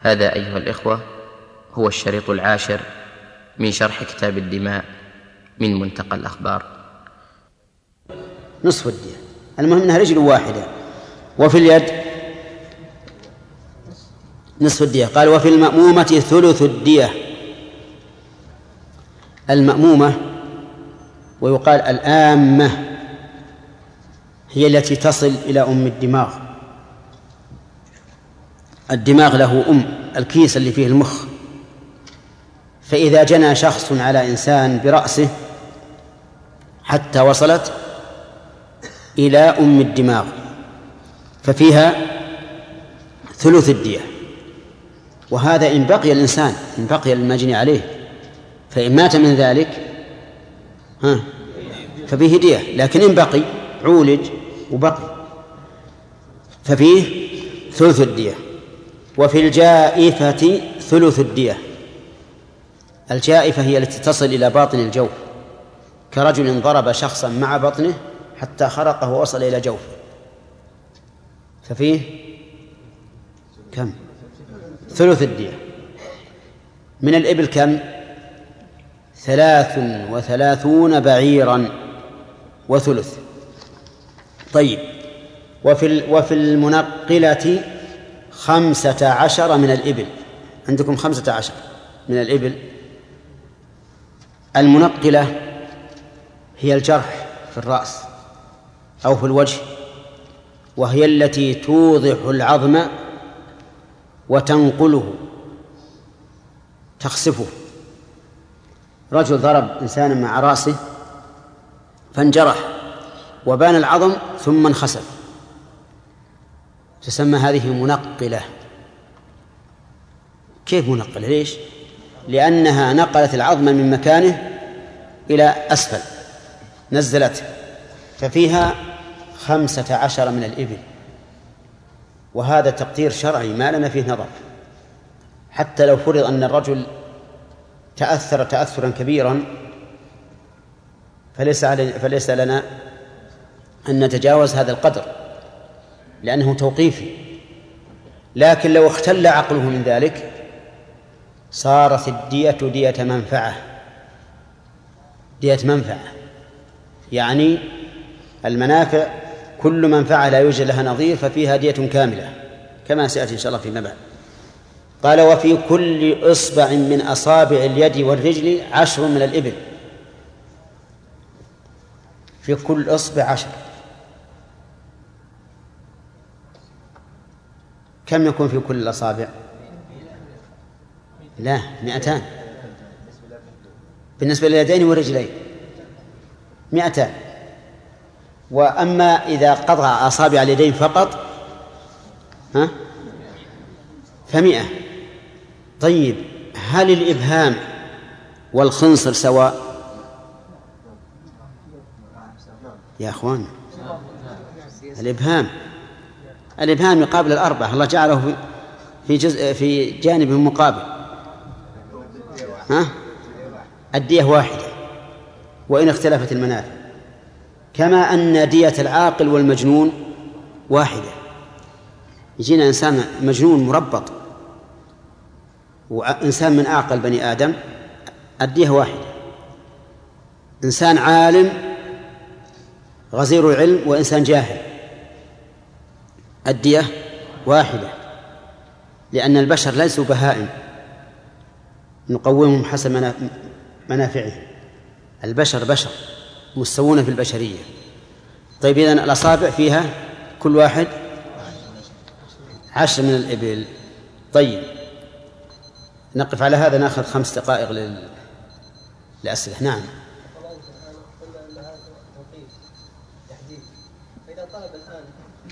هذا أيها الإخوة هو الشريط 10 من شرح كتاب الدماء من منتقى الأخبار. نصف الدية، المهم أنها رجل واحدة. وفي اليد نصف الدية. قال وفي المأمومة ثلث الدية. المأمومة ويقال الآمة هي التي تصل إلى أم الدماغ. الدماغ له الكيس اللي فيه المخ، فإذا جنى شخص على إنسان برأسه حتى وصلت إلى أم الدماغ ففيها ثلث الدية. وهذا إن بقي الإنسان، إن بقي المجني عليه، فإن مات من ذلك ففيه دية، لكن إن بقي عولج وبقي ففيه ثلث الدية. وفي الجائفة ثلث الدية. الجائفة هي التي تصل إلى باطن الجوف، كرجل ضرب شخصا مع بطنه حتى خرقه ووصل إلى جوفه، ففيه كم؟ ثلث الدية. من الإبل كم؟ 33 بعيرا وثلث. طيب، وفي المنقلة 15 من الإبل. عندكم 15 من الإبل. المنقلة هي الجرح في الرأس أو في الوجه، وهي التي توضح العظم وتنقله، تخسفه. رجل ضرب إنسانا مع رأسه فانجرح وبان العظم ثم انخسف، تسمى هذه منقلة. كيف منقلة؟ ليش؟ لأنها نقلت العظم من مكانه إلى أسفل، نزلته، ففيها 15 من الإبل. وهذا تقدير شرعي ما لنا فيه نظر. حتى لو فرض أن الرجل تأثر تأثرا كبيرا فليس لنا أن نتجاوز هذا القدر لأنه توقيفي. لكن لو اختل عقله من ذلك صارت الدية دية منفعة. دية منفعة يعني المنافع، كل منفعة لا يوجد لها نظير ففيها دية كاملة، كما سيأتي إن شاء الله فيما بعد. قال وفي كل إصبع من أصابع اليد والرجل 10 من الإبل. في كل إصبع 10. كم يكون في كل الأصابع؟ لا، 200 بالنسبة لليدين والرجلين، 200. وأما إذا قطع أصابع اليدين فقط ف100. طيب، هل الإبهام والخنصر سواء يا أخوان؟ الإبهام يقابل الأربعة، الله جعله في جانب مقابل. الدية واحدة وإن اختلفت المنافع، كما أن دية العاقل والمجنون واحدة. يجينا إنسان مجنون مربط وإنسان من أعقل بني آدم، الدية واحدة. إنسان عالم غزير العلم وإنسان جاهل، الدية واحدة، لأن البشر ليسوا بهائم نقومهم حسب منافعهم. البشر بشر مستوون في البشرية. طيب، إذن الأصابع فيها كل واحد 10 من الإبل. طيب، نقف على هذا، نأخذ 5 دقائق للأسئلة. نعم. فإذا طلب الآن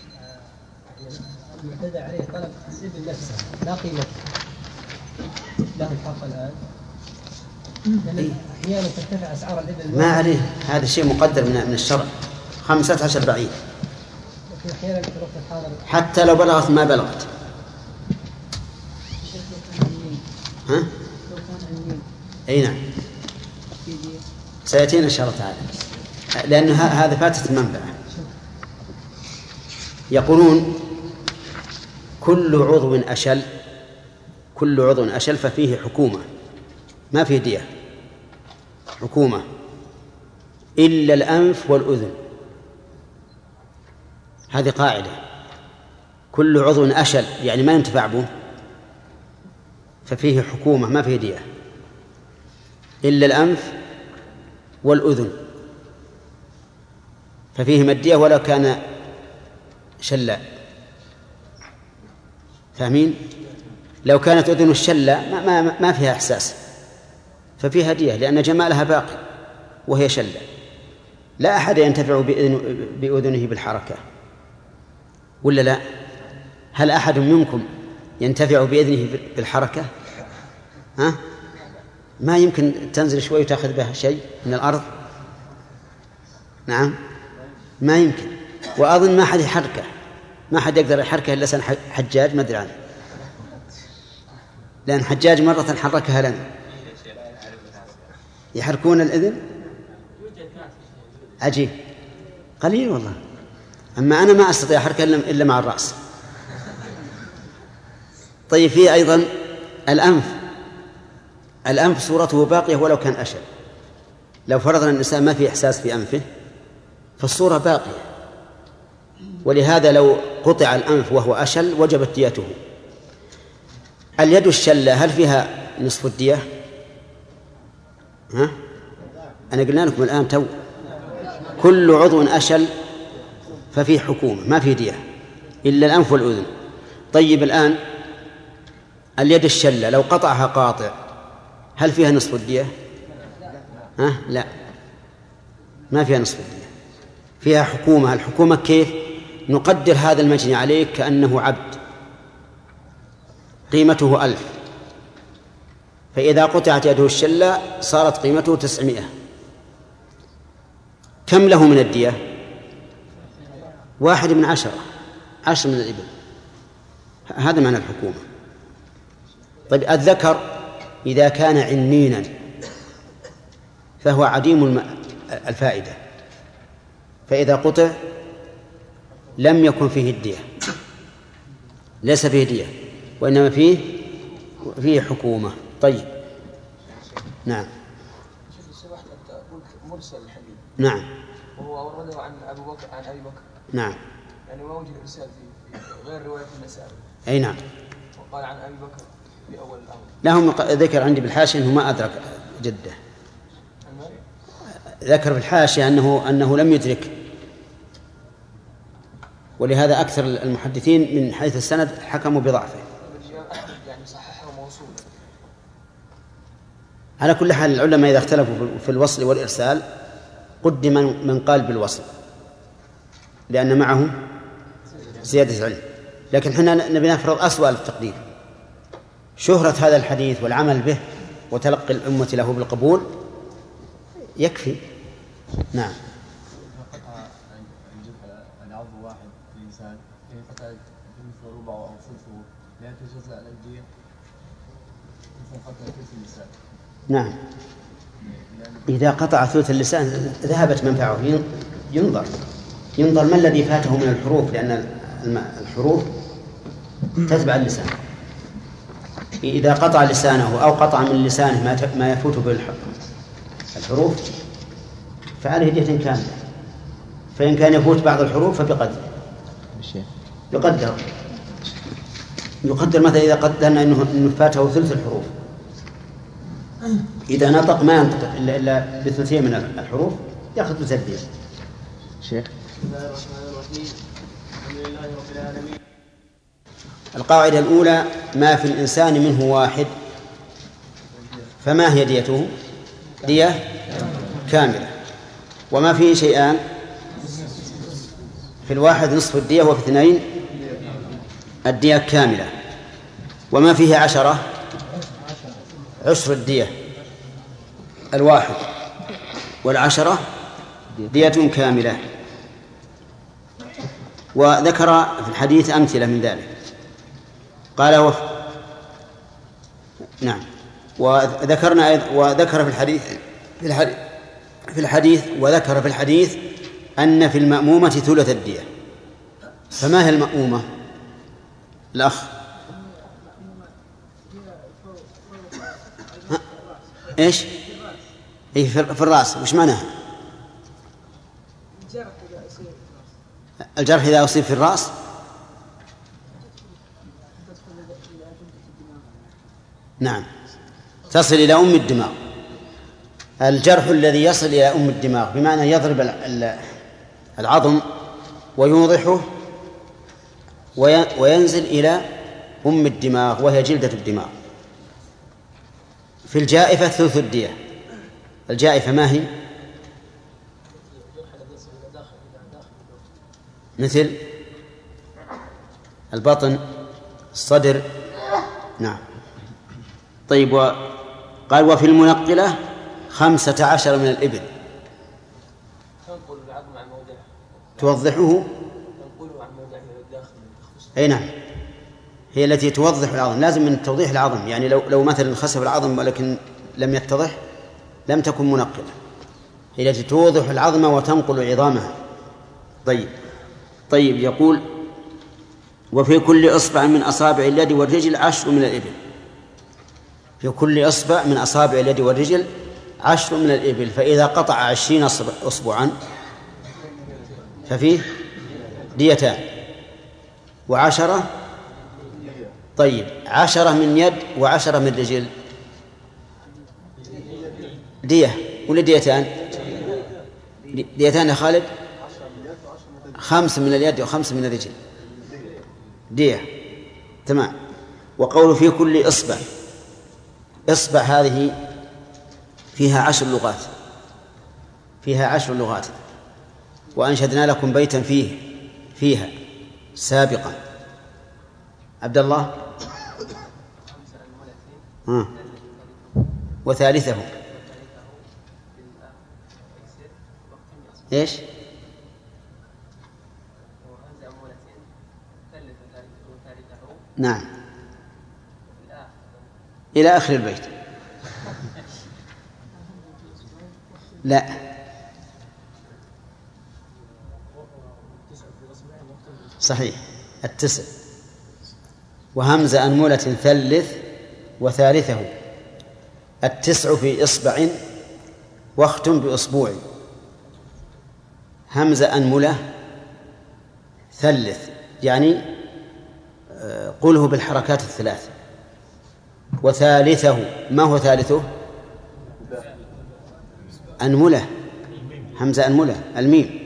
المعتدى عليه طلب الإبل نفسه لا قيمة له الحق الآن، أحيانا ترتفع أسعار الإبل ما عليه، هذا الشيء مقدر من الشرع. 15 بعيد حتى لو بلغت ما بلغت. أي نعم، سيأتينا إن شاء الله تعالى، لأن هذا فاتت المنفعة. يقولون كل عضو أشل كل عضو أشل ففيه حكومة، ما فيه دية، حكومة، إلا الأنف والأذن. هذه قاعدة، كل عضو أشل يعني ما ينتفع به ففيه حكومة ما فيه دية، إلا الأنف والأذن ففيهما الدية ولو كان شلا. فاهمين؟ لو كانت أذن الشلة ما فيها إحساس ففيها دية لأن جمالها باقي وهي شلة. لا أحد ينتفع بأذنه بالحركة ولا لا؟ هل أحد منكم ينتفع بأذنه بالحركة؟ ها؟ ما يمكن تنزل شوي وتأخذ بها شيء من الأرض. نعم ما يمكن. وأظن ما حد يحركه، ما حد يقدر يحركه إلا سن حجاج ما أدري عنه، لأن حجاج مرة حركها لنا. يحركون الإذن عجيب قليل والله. أما أنا ما أستطيع أحركها إلا مع الرأس. طيب فيه أيضا الأنف صورته باقية ولو كان أشل. لو فرضنا الإنسان ما في إحساس في أنفه فالصورة باقية، ولهذا لو قطع الأنف وهو أشل وجبت ديته. اليد الشلة هل فيها نصف الدية؟ ها؟ أنا قلنا لكم الآن تو كل عضو أشل ففيه حكومة ما فيه دية إلا الأنف والأذن. طيب الآن اليد الشلة لو قطعها قاطع هل فيها نصف الدية؟ ها؟ لا ما فيها نصف الدية، فيها حكومة. الحكومة كيف؟ نقدر هذا المجني عليك كأنه عبد قيمته 1000، فإذا قطعت يده الشلة صارت قيمته 900. كم له من الدية؟ 1 من 10، 10 من الإبل. هذا معنى الحكومة. طيب الذكر إذا كان عنينا فهو عديم الفائدة، فإذا قطع لم يكن فيه الدية، ليس فيه دية وإنما فيه حكومة. طيب نعم. مرسل الحديث نعم. وهو ورده عن أبي بكر نعم. يعني ما وجد إرسال في غير رواية النسائي. أي نعم. وقال عن أبي بكر في أول الأمر. لهم ذكر عندي بالحاشية أنه ما أدرك جده. ذكر في الحاشية أنه لم يدرك، ولهذا أكثر المحدثين من حيث السند حكموا بضعفه. يعني صححه موصولا. على كل حال العلماء إذا اختلفوا في الوصل والإرسال قدم من قال بالوصل لأن معه زيادة علم، لكن حنا نبي نفرض أسوأ التقدير، شهرة هذا الحديث والعمل به وتلقي الأمة له بالقبول يكفي. نعم. العضو واحد في الإنسان قطع ثلث وربع أو ثلثه لا تجزأ على الدية مثل قطع ثلث اللسان. نعم. إذا قطع ثلث اللسان ذهبت منفعه. ينظر ما الذي فاته من الحروف، لأن الحروف تتبع اللسان. إذا قطع لسانه أو قطع من لسانه ما يفوت بالحروف فعليه دية كاملة، فإن كان يفوت بعض الحروف فبقدر يقدر مثلا إذا قدرنا أنه فاته ثلث الحروف، إذا نطق ما ينطق إلا بثلثين من الحروف يأخذ بزدية. شيخ. بسم الله الرحمن الرحيم. الحمد لله رب العالمين. القاعدة الأولى: ما في الإنسان منه واحد فما هي ديته؟ دية كاملة. وما فيه شيئان، في الواحد نصف الدية وفي 2 الدية كاملة. وما فيه 10 عشر الدية الواحد، وال10 دية كاملة. وذكر في الحديث أمثلة من ذلك. قال نعم. وذكر في الحديث أن في المأمومة ثلث الدية. فما هي المأمومة؟ الأخ إيش؟ إيه في الرأس، وش معناها؟ الجرح إذا أصيب في الرأس نعم تصل إلى أم الدماغ. الجرح الذي يصل إلى أم الدماغ بمعنى يضرب العظم ويوضحه وينزل إلى أم الدماغ وهي جلدة الدماغ. في الجائفة ثلث الدية. الجائفة ما هي؟ مثل البطن، الصدر. نعم. طيب، قال وفي المنقلة 15 من الإبل توضحه. أي نعم، هي التي توضح العظم. لازم من توضيح العظم، يعني لو مثلا خسف العظم ولكن لم يتضح لم تكن منقلة. هي التي توضح العظم وتنقل عظامها. طيب يقول وفي كل إصبع من أصابع اليد والرجل 10 من الإبل. في كل إصبع من أصابع اليد والرجل 10 من الإبل، فإذا قطع 20 أصبعا ففيه ديتان، 10. طيب 10 من يد 10 من رجل دية ولا ديتان؟ ديتان يا خالد. 5 من اليد و5 من الرجل دية. تمام. وقول في كل إصبع هذه فيها 10 لغات، فيها 10 لغات. وأنشدنا لكم بيتا فيها سابقا. عبد الله. وثالثه إيش؟ نعم إلى آخر البيت. لا، صحيح 9. وهمز أنملة ثلث وثالثه. 9 في إصبع واختم بأصبوع. همز أنملة ثلث يعني قله بالحركات الثلاث. وثالثه، ما هو ثالثه؟ أنملة، همزة أنملة الميم.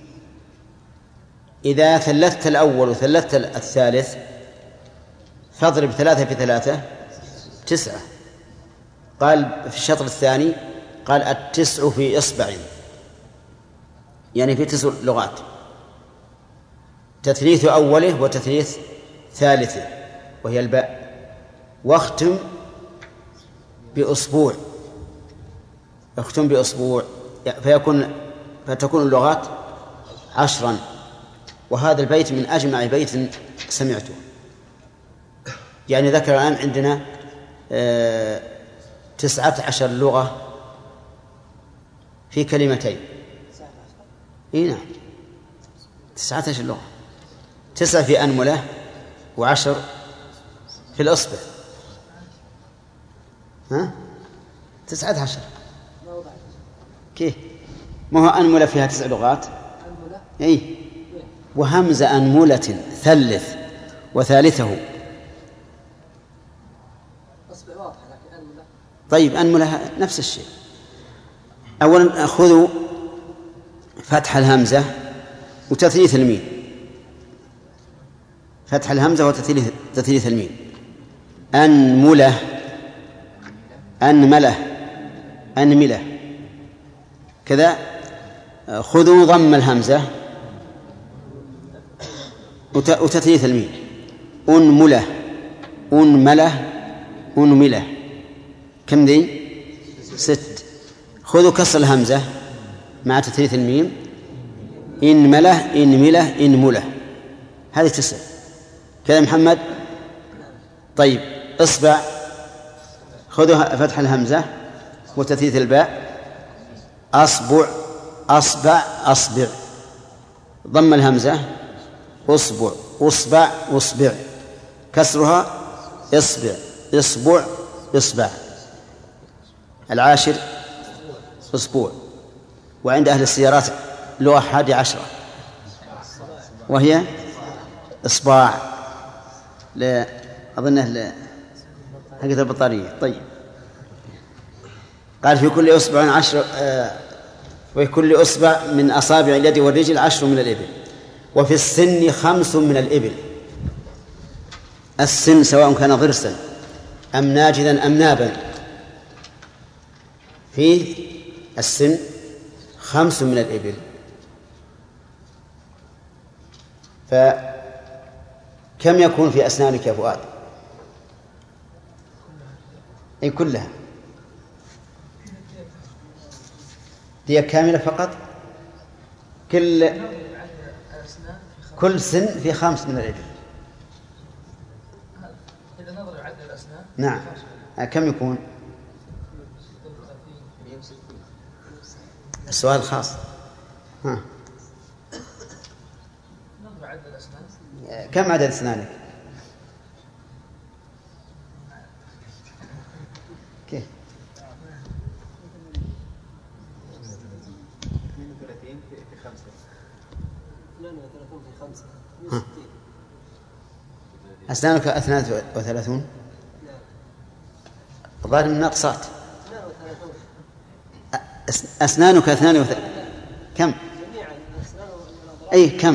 إذا ثلثت الأول وثلثت الثالث فاضرب 3 في 3 9. قال في الشطر الثاني قال 9 في إصبع، يعني في 9 لغات، تثليث أوله وتثليث ثالثه وهي الباء. واختم بأصبوع، اختم بأصبوع فتكون اللغات 10. وهذا البيت من أجمع بيت سمعته. يعني ذكر الآن عندنا 19 لغة في كلمتين. نعم 19 لغة، 9 في أنملة و10 في الأصبع. 19 كيف؟ ما هو أنملة فيها 9 لغات؟ أي. وهمز أنملة ثلث وثالثه. طيب أنملة نفس الشيء. أولا خذوا فتح الهمزة وتثليث الميم، فتح الهمزة وتثليث الميم. أنملة، أنملة، أنملة كذا. خذوا ضم الهمزة وتثليث الميم. أنملة، أنملة، أنملة. كم ذي؟ 6. خذوا كسر الهمزة مع تثليث الميم. إنملة، إنملة، إنملة. هذه 9 كذا محمد. طيب إصبع، خذوا فتح الهمزة وتثليث الباء. أصبع، أصبع، أصبع. ضم الهمزة أصبع، أصبع، أصبع. كسرها إصبع، إصبع. العاشر أسبوع. وعند أهل السيارات لغة 11 وهي إصباع، أظنه حقة البطارية. طيب، قال في كل أصبع 10، وفي كل أصبع من أصابع اليد والرجل 10 من الإبل. وفي السن 5 من الإبل. السن سواء كان ضرسا أم ناجذا أم نابا، في السن 5 من الإبل. فكم يكون في أسنانك يا فؤاد؟ أي كلها؟ دي كاملة فقط؟ كل سن في 5 من الإبل. إذا نظر يعدل الأسنان. نعم. كم يكون؟ السؤال الخاص. ها. نظر يعدل الأسنان. كم عدد أسنانك؟ كيف؟ 32 في 5. 32 في 5. أسنانك 32؟ الظاهر من نقصات. أسنانك 32. كم؟ أي كم؟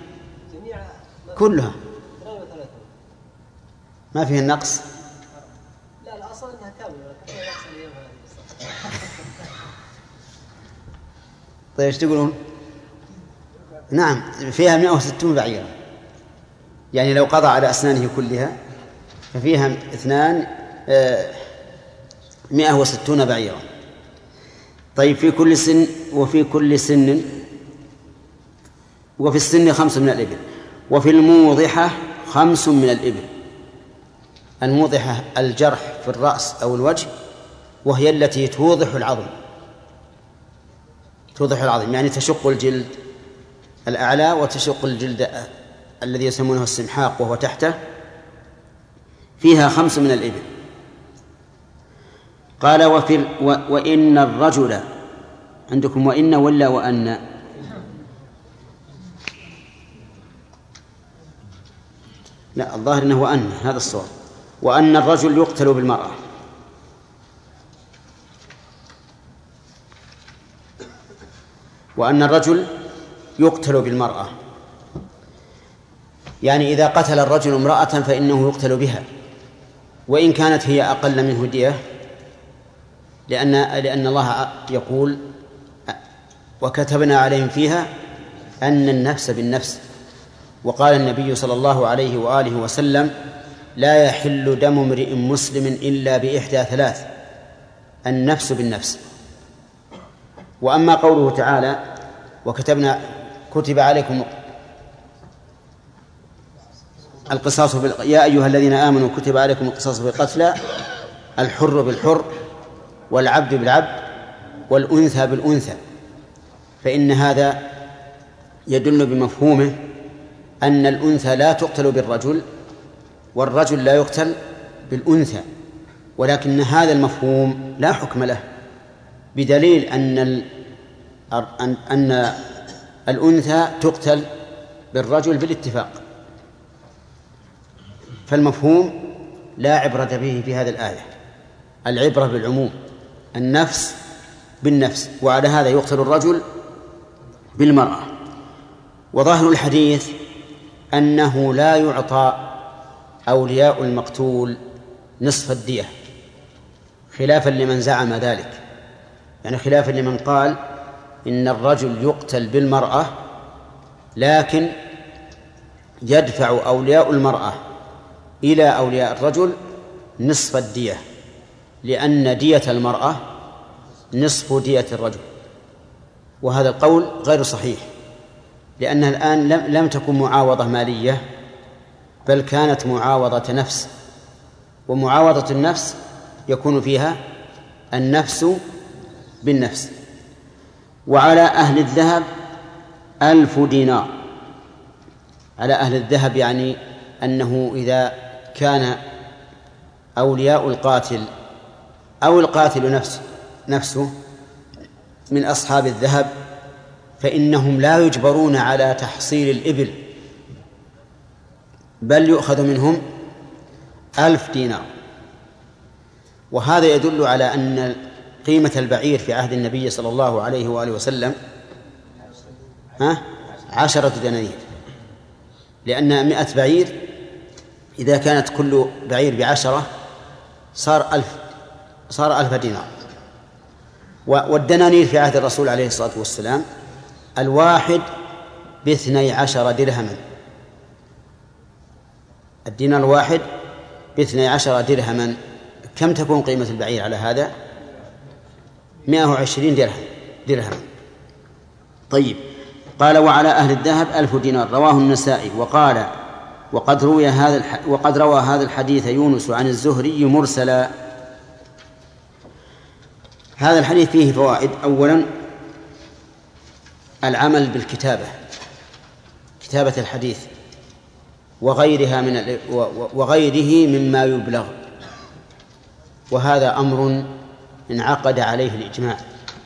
كلها ما فيه النقص. لا الأصل أنها كاملة، لكن لا يحصل أيام هذه. طيب ايش تقولون؟ نعم، فيها 160 بعيرا، يعني لو قضى على أسنانه كلها ففيها 160 بعيرا. طيب في كل سن، وفي السن 5 من الإبل. وفي الموضحة 5 من الإبل. الموضحة الجرح في الرأس أو الوجه، وهي التي توضح العظم، يعني تشق الجلد الأعلى وتشق الجلد الذي يسمونه السمحاق وهو تحته، فيها 5 من الإبل. قال وإن الرجل، عندكم وإن ولا وأن؟ لا، الظاهر أنه وأن، هذا الصواب. وأن الرجل يقتل بالمرأة. وأن الرجل يقتل بالمرأة، يعني إذا قتل الرجل امرأة فإنه يقتل بها، وإن كانت هي أقل منه دية، لأن الله يقول وكتبنا عليهم فيها أن النفس بالنفس. وقال النبي صلى الله عليه وآله وسلم لا يحل دم امرئ مسلم إلا بإحدى 3، النفس بالنفس. وأما قوله تعالى وكتبنا كتب عليكم القصاص يا أيها الذين آمنوا كتب عليكم القصاص بالقتلى، الحر بالحر والعبد بالعبد والأنثى بالأنثى، فإن هذا يدل بمفهومه أن الأنثى لا تقتل بالرجل والرجل لا يقتل بالأنثى، ولكن هذا المفهوم لا حكم له، بدليل أن الأنثى تقتل بالرجل بالاتفاق. فالمفهوم لا عبرة به في هذه الآية، العبرة بالعموم، النفس بالنفس، وعلى هذا يقتل الرجل بالمرأة. وظاهر الحديث أنه لا يعطى أولياء المقتول نصف الدية، خلافا لمن زعم ذلك، يعني خلافا لمن قال إن الرجل يقتل بالمرأة لكن يدفع أولياء المرأة إلى أولياء الرجل نصف الدية، لأن دية المرأة نصف دية الرجل. وهذا القول غير صحيح، لأنها الآن لم تكن معاوضة مالية، بل كانت معاوضة نفس، ومعاوضة النفس يكون فيها النفس بالنفس. وعلى أهل الذهب 1000 دينار. على أهل الذهب يعني أنه إذا كان أولياء القاتل أو القاتل نفسه من أصحاب الذهب فإنهم لا يجبرون على تحصيل الإبل، بل يؤخذ منهم 1000 دينار. وهذا يدل على أن قيمة البعير في عهد النبي صلى الله عليه وآله وسلم 10 دنانير، لأن 100 بعير إذا كانت كل بعير ب10 صار 1000 دينار. والدنانير في عهد الرسول عليه الصلاة والسلام الواحد ب12 درهما، الدينار الواحد ب12 درهما. كم تكون قيمة البعير على هذا؟ 120 درهم. طيب، قال وعلى أهل الذهب 1000 دينار. رواه النسائي وقال وقد روى هذا الحديث يونس عن الزهري مرسلا. هذا الحديث فيه فوائد. أولا العمل بالكتابة، كتابة الحديث وغيره مما يبلغ، وهذا أمر انعقد عليه الإجماع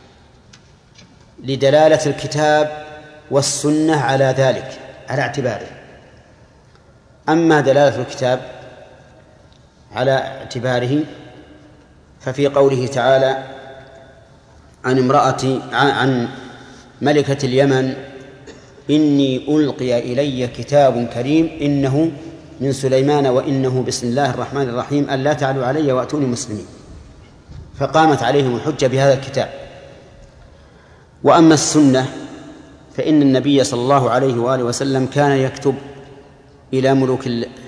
لدلالة الكتاب والسنة على ذلك على اعتباره. أما دلالة الكتاب على اعتباره ففي قوله تعالى عن ملكة اليمن إني ألقي إلي كتاب كريم إنه من سليمان وإنه بسم الله الرحمن الرحيم ألا تعلوا علي وأتوني مسلمين، فقامت عليهم الحجة بهذا الكتاب. وأما السنة فإن النبي صلى الله عليه وآله وسلم كان يكتب إلى ملوك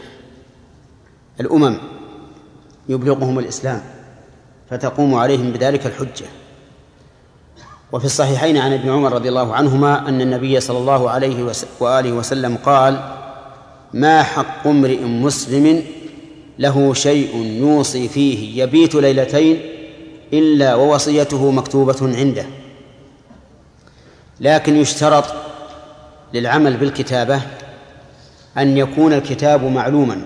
الأمم يبلغهم الإسلام فتقوم عليهم بذلك الحجة. وفي الصحيحين عن ابن عمر رضي الله عنهما أن النبي صلى الله عليه وآله وسلم قال ما حق امرئ مسلم له شيء يوصي فيه يبيت ليلتين إلا ووصيته مكتوبة عنده. لكن يشترط للعمل بالكتابة أن يكون الكتاب معلوما،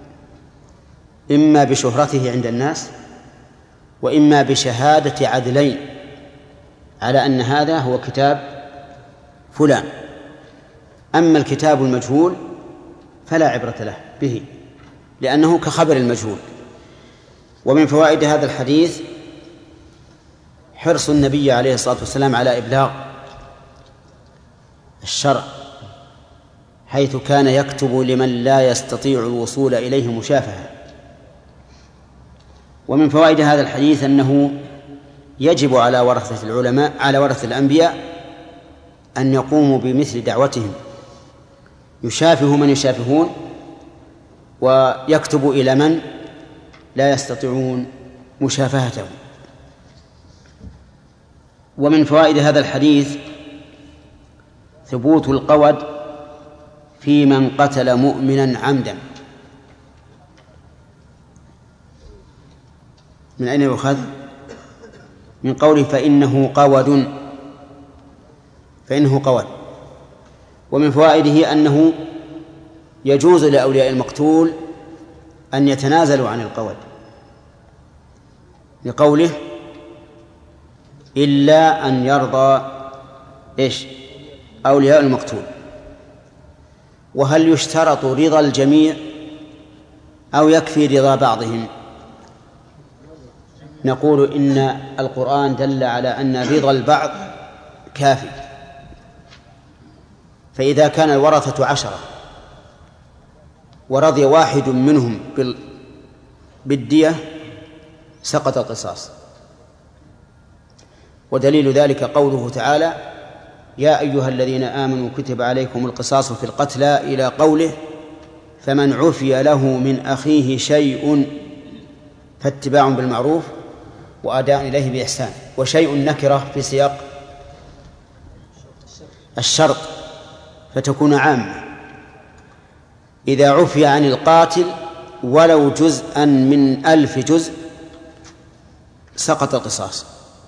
إما بشهرته عند الناس وإما بشهادة عدلين على أن هذا هو كتاب فلان. أما الكتاب المجهول فلا عبرة له به لأنه كخبر المجهول. ومن فوائد هذا الحديث حرص النبي عليه الصلاة والسلام على إبلاغ الشرع، حيث كان يكتب لمن لا يستطيع الوصول إليه مشافهة. ومن فوائد هذا الحديث أنه يجب على ورثة العلماء على ورثة الأنبياء أن يقوموا بمثل دعوتهم، يشافهوا من يشافهون ويكتبوا إلى من لا يستطيعون مشافهته. ومن فوائد هذا الحديث ثبوت القود في من قتل مؤمنا عمدا. من أين يؤخذ؟ من قوله فإنه قود. ومن فوائده أنه يجوز لأولياء المقتول أن يتنازلوا عن القود، لقوله إلا أن يرضى أولياء المقتول. وهل يشترط رضا الجميع أو يكفي رضا بعضهم؟ نقول إن القرآن دل على أن رضا البعض كافي، فإذا كان الورثة 10 ورضي واحد منهم بالدية سقط القصاص. ودليل ذلك قوله تعالى يا أيها الذين آمنوا كتب عليكم القصاص في القتلى إلى قوله فمن عفي له من أخيه شيء فاتباع بالمعروف وأداء إليه بإحسان. وشيء نكرة في سياق الشرط فتكون عامة. إذا عفي عن القاتل ولو جزءا من 1000 جزء سقط القصاص.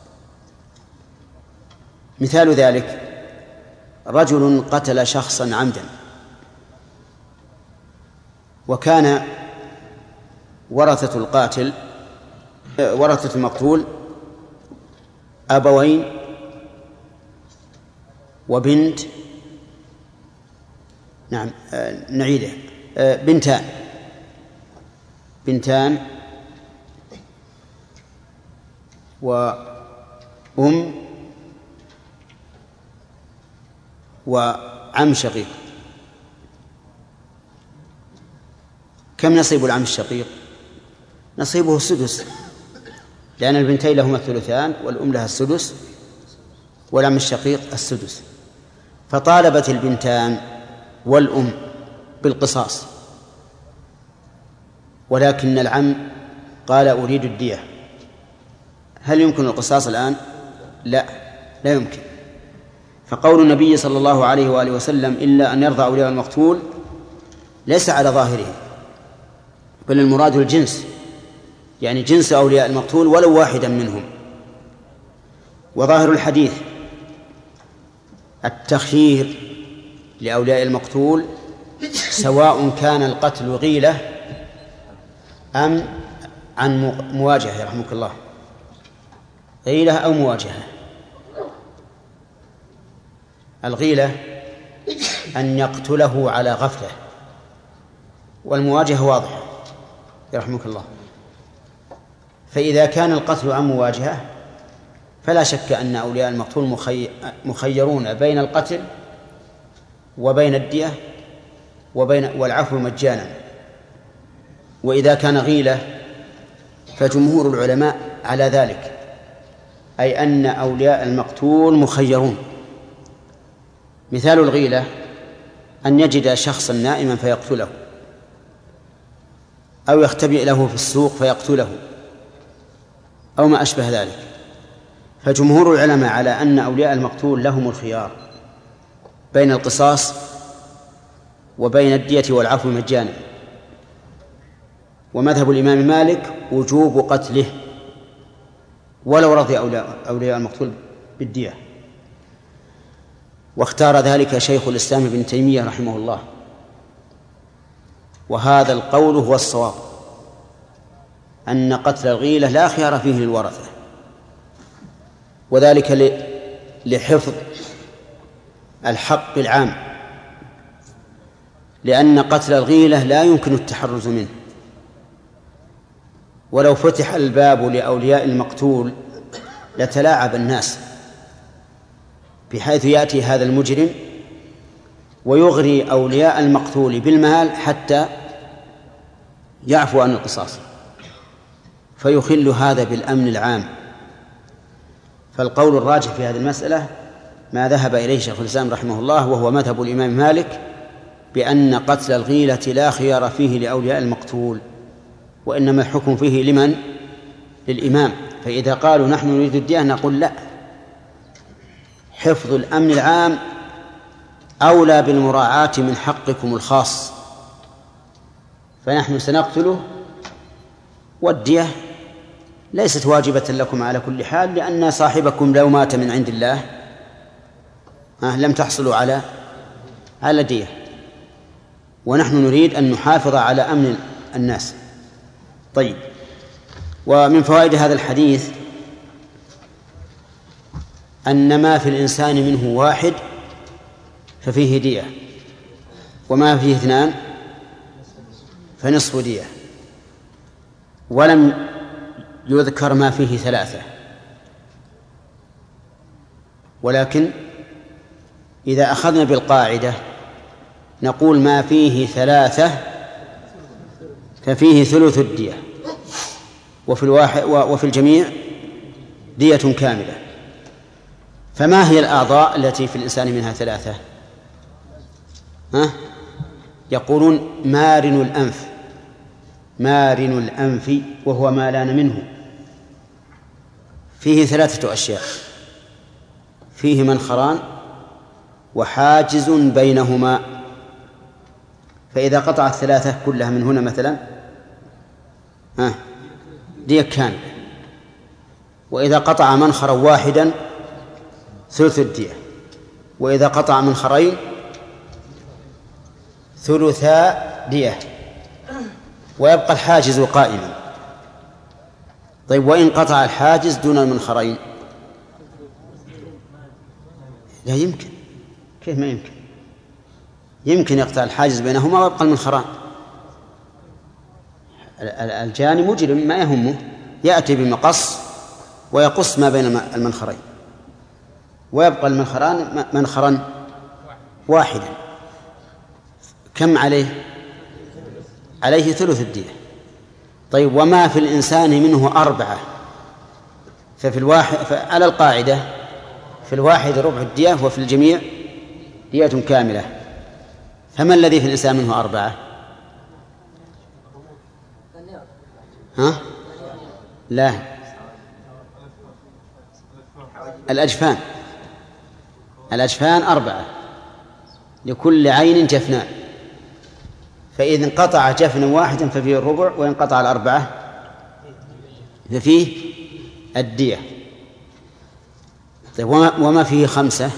مثال ذلك رجل قتل شخصا عمدا وكان ورثة القاتل ورثة المقتول أبوين وبنت، نعم نعيده، بنتان وأم وعم شقيق. كم نصيب العم الشقيق؟ نصيبه السدس، لأن البنتين لهما الثلثان والأم لها السدس والعم الشقيق السدس. فطالبت البنتان والأم بالقصاص، ولكن العم قال أريد الدية. هل يمكن القصاص الآن؟ لا يمكن. فقول النبي صلى الله عليه وآله وسلم إلا أن يرضى أولياء المقتول ليس على ظاهره، بل المراد الجنس، يعني جنس أولياء المقتول ولو واحدا منهم. وظاهر الحديث التخيير لأولياء المقتول سواء كان القتل غيلة أم عن مواجهة، يرحمك الله، غيلة أو مواجهة. الغيلة أن يقتله على غفلة، والمواجهة واضحة يرحمك الله. فإذا كان القتل عن مواجهة فلا شك أن أولياء المقتول مخيرون بين القتل وبين الدية والعفو مجانا. وإذا كان غيلة فجمهور العلماء على ذلك، أي أن أولياء المقتول مخيرون. مثال الغيلة أن يجد شخصا نائما فيقتله، أو يختبئ له في السوق فيقتله، أو ما أشبه ذلك. فجمهور العلماء على أن أولياء المقتول لهم الخيار بين القصاص وبين الدية والعفو مجانا. ومذهب الإمام مالك وجوب قتله ولو رضي أولياء المقتول بالدية. واختار ذلك شيخ الإسلام ابن تيمية رحمه الله، وهذا القول هو الصواب، أن قتل الغيلة لا خيار فيه للورثة، وذلك لحفظ الحق العام، لأن قتل الغيلة لا يمكن التحرز منه. ولو فتح الباب لأولياء المقتول لتلاعب الناس، بحيث يأتي هذا المجرم ويغري أولياء المقتول بالمال حتى يعفو عن القصاص، فيخل هذا بالأمن العام. فالقول الراجح في هذه المسألة ما ذهب إليه شيخ الإسلام رحمه الله، وهو مذهب الإمام مالك، بأن قتل الغيلة لا خيار فيه لأولياء المقتول، وإنما الحكم فيه لمن؟ للإمام. فإذا قالوا نحن نريد الدية نقول لا، حفظ الأمن العام أولى بالمراعاة من حقكم الخاص، فنحن سنقتله، والدية ليست واجبة لكم على كل حال، لأن صاحبكم لو مات من عند الله لم تحصلوا على دية، ونحن نريد أن نحافظ على أمن الناس. طيب، ومن فوائد هذا الحديث أن ما في الإنسان منه واحد ففيه دية، وما فيه اثنان فنصف دية، ولم يذكر ما فيه ثلاثة. ولكن إذا أخذنا بالقاعدة نقول ما فيه ثلاثة ففيه ثلث الدية، وفي الجميع دية كاملة. فما هي الأعضاء التي في الإنسان منها ثلاثة؟ يقولون مارن الأنف وهو ما لان منه، فيه ثلاثة أشياء: فيه منخران وحاجز بينهما، فإذا قطع الثلاثة كلها من هنا مثلا دية كاملة، وإذا قطع منخرا واحدا ثلث الدية، وإذا قطع منخرين ثلثا دية. ويبقى الحاجز قائما. طيب وإن قطع الحاجز دون المنخرين؟ لا يمكن. كيف ما يمكن؟ يمكن يقطع الحاجز بينهما ويبقى المنخران. الجاني مجرم ما يهمه، يأتي بمقص ويقص ما بين المنخرين ويبقى المنخران منخرا واحدا. كم عليه؟ عليه ثلث الدية. طيب وما في الإنسان منه 4 ففي الواحد على القاعدة في الواحد ربع الدية وفي الجميع دية كاملة. فما الذي في الإنسان منه 4؟ ها؟ لا، الأجفان 4 لكل عين جفنان، فإذا انقطع جفن واحدا ففيه الربع، وإن قطع 4 ففيه الدية. طيب وما فيه 5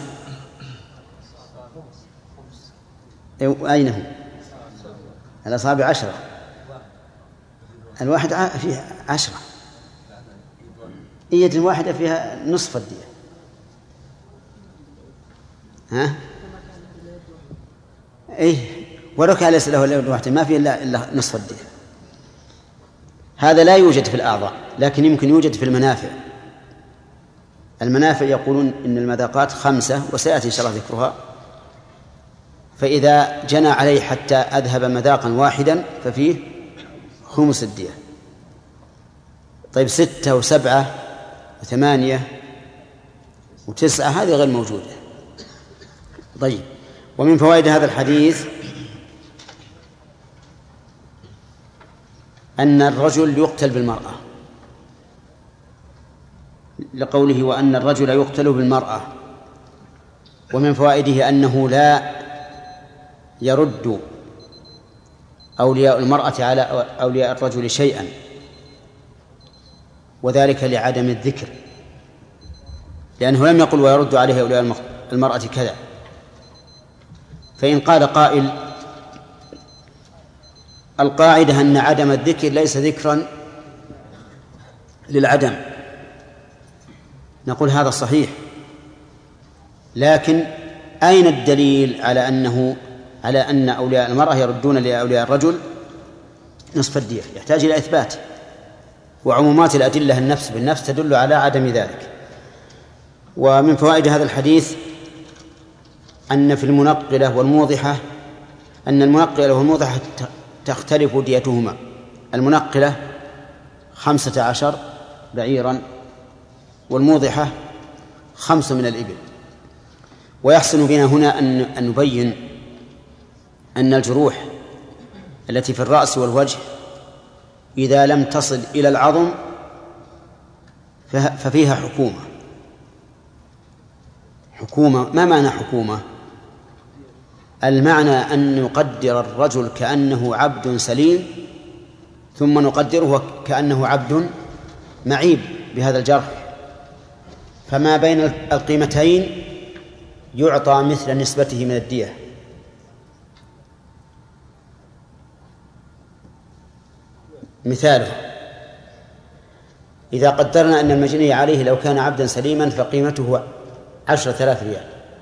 أين هو؟ الأصابع 10، الواحد فيه 10، يد الواحدة فيها نصف الدية. ها؟ إيه، ولو كان ليس له اليد الواحدة ما فيه إلا نصف الدية. هذا لا يوجد في الأعضاء، لكن يمكن يوجد في المنافع. المنافع يقولون إن المذاقات 5 وسيأتي إن شاء الله ذكرها. فإذا جنى عليه حتى أذهب مذاقا واحدا ففيه خمس الدية. طيب 6 و7 و8 و9 هذه غير موجودة. طيب ومن فوائد هذا الحديث أن الرجل يقتل بالمرأة، لقوله وأن الرجل يقتل بالمرأة. ومن فوائده أنه لا يرد أولياء المرأة على أولياء الرجل شيئا، وذلك لعدم الذكر، لأنه لم يقل ويرد عليه أولياء المرأة كذا. فإن قال قائل القاعدة أن عدم الذكر ليس ذكرا للعدم، نقول هذا صحيح، لكن أين الدليل على أن أولياء المرأة يردون لأولياء الرجل نصف الدية؟ يحتاج إلى إثبات، وعمومات الأدلة النفس بالنفس تدل على عدم ذلك. ومن فوائد هذا الحديث أن في المنقلة والموضحة أن المنقلة والموضحة تختلف ديتهما. المنقلة 15 بعيرا، والموضحة 5 من الإبل. ويحسن بنا هنا أن نبين أن الجروح التي في الرأس والوجه إذا لم تصل إلى العظم ففيها حكومة. ما معنى حكومة؟ المعنى أن نقدر الرجل كأنه عبد سليم، ثم نقدره كأنه عبد معيب بهذا الجرح، فما بين القيمتين يعطى مثل نسبته من الدية. مثاله إذا قدرنا أن المجني عليه لو كان عبدا سليما فقيمته 10,000 ريال،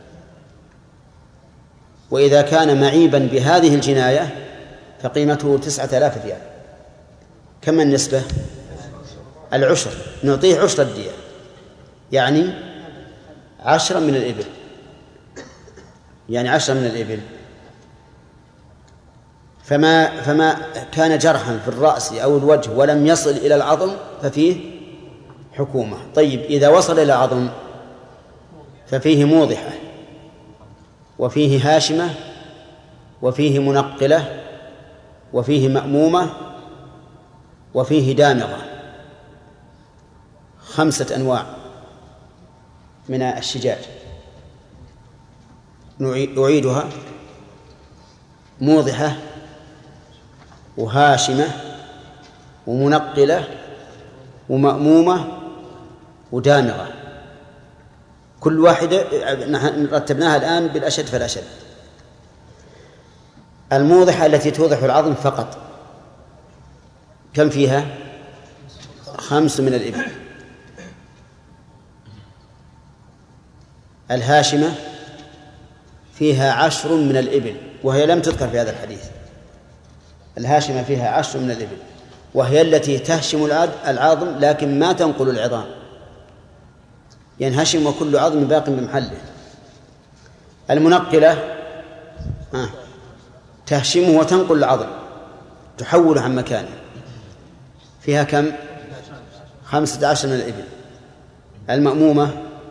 وإذا كان معيبا بهذه الجناية فقيمته 9,000 ريال. كم النسبة؟ 10، نعطيه 10 الدية، يعني 10 من الإبل، يعني 10 من الإبل. فما كان جرحا في الرأس أو الوجه ولم يصل إلى العظم ففيه حكومة. طيب إذا وصل إلى العظم ففيه موضحة، وفيه هاشمة، وفيه منقلة، وفيه مأمومة، وفيه دامغة. 5 أنواع من الشجاج. أعيدها: موضحة، وهاشمة، ومنقلة، ومأمومة، ودامغة. كل واحدة نحن رتبناها الآن بالأشد فالأشد. الموضحة التي توضح العظم فقط، كم فيها؟ 5 من الإبل. الهاشمة فيها 10 من الإبل، وهي لم تذكر في هذا الحديث. الهاشمة فيها 10 من الإبل، وهي التي تهشم العظم لكن ما تنقل العظام، ينهشم وكل عظم باق بمحله. المنقلة تهشمه وتنقل العظم، تحوله عن مكانه، فيها كم؟ 15 من الإبل. المأمومة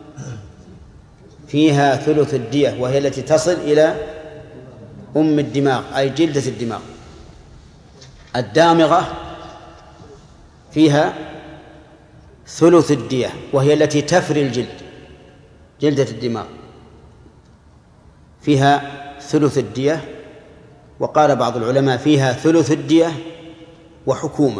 فيها ثلث الدية، وهي التي تصل إلى أم الدماغ أي جلدة الدماغ. الدامغة فيها ثلث الدية، وهي التي تفري الجلد، جلدة الدماغ فيها ثلث الدية. وقال بعض العلماء فيها ثلث الدية وحكومة،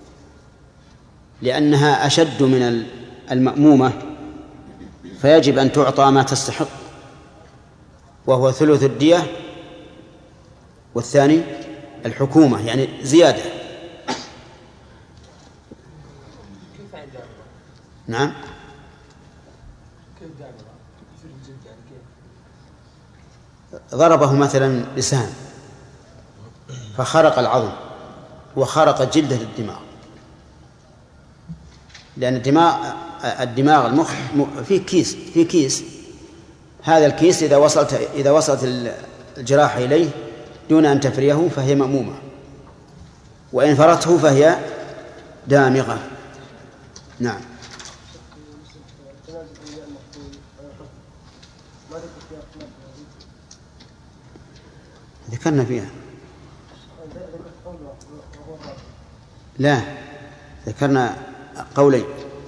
لأنها أشد من المأمومة، فيجب أن تعطى ما تستحق، وهو ثلث الدية، والثاني الحكومة يعني زيادة. نعم. ضربه مثلا لسان فخرق العظم وخرق جلدة الدماغ، لأن الدماغ المخ في كيس، هذا الكيس إذا وصلت الجراحة إليه دون أن تفريه فهي مأمومة، وإن فرته فهي دامغة. نعم. ذكرنا فيها، لا ذكرنا قولين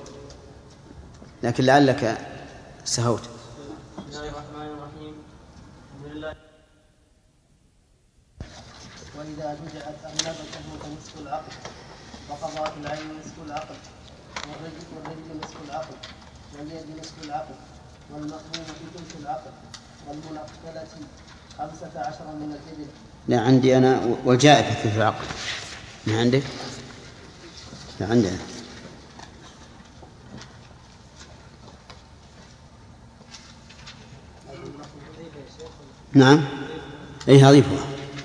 لكن لعلك سهوت. بسم الله الرحمن الرحيم. الحمد لله. وإذا رجعت أرنبته نصف العقل، وقضاء العين نصف العقل، والرجل نصف العقل، واليد نصف العقل، والمأمومة ثلث العقل، والمنقلة 15 من الإبل. لا عندي أنا والجائفة ثلث العقل. ما عندك؟ لا عندنا. نعم أي هضيفها.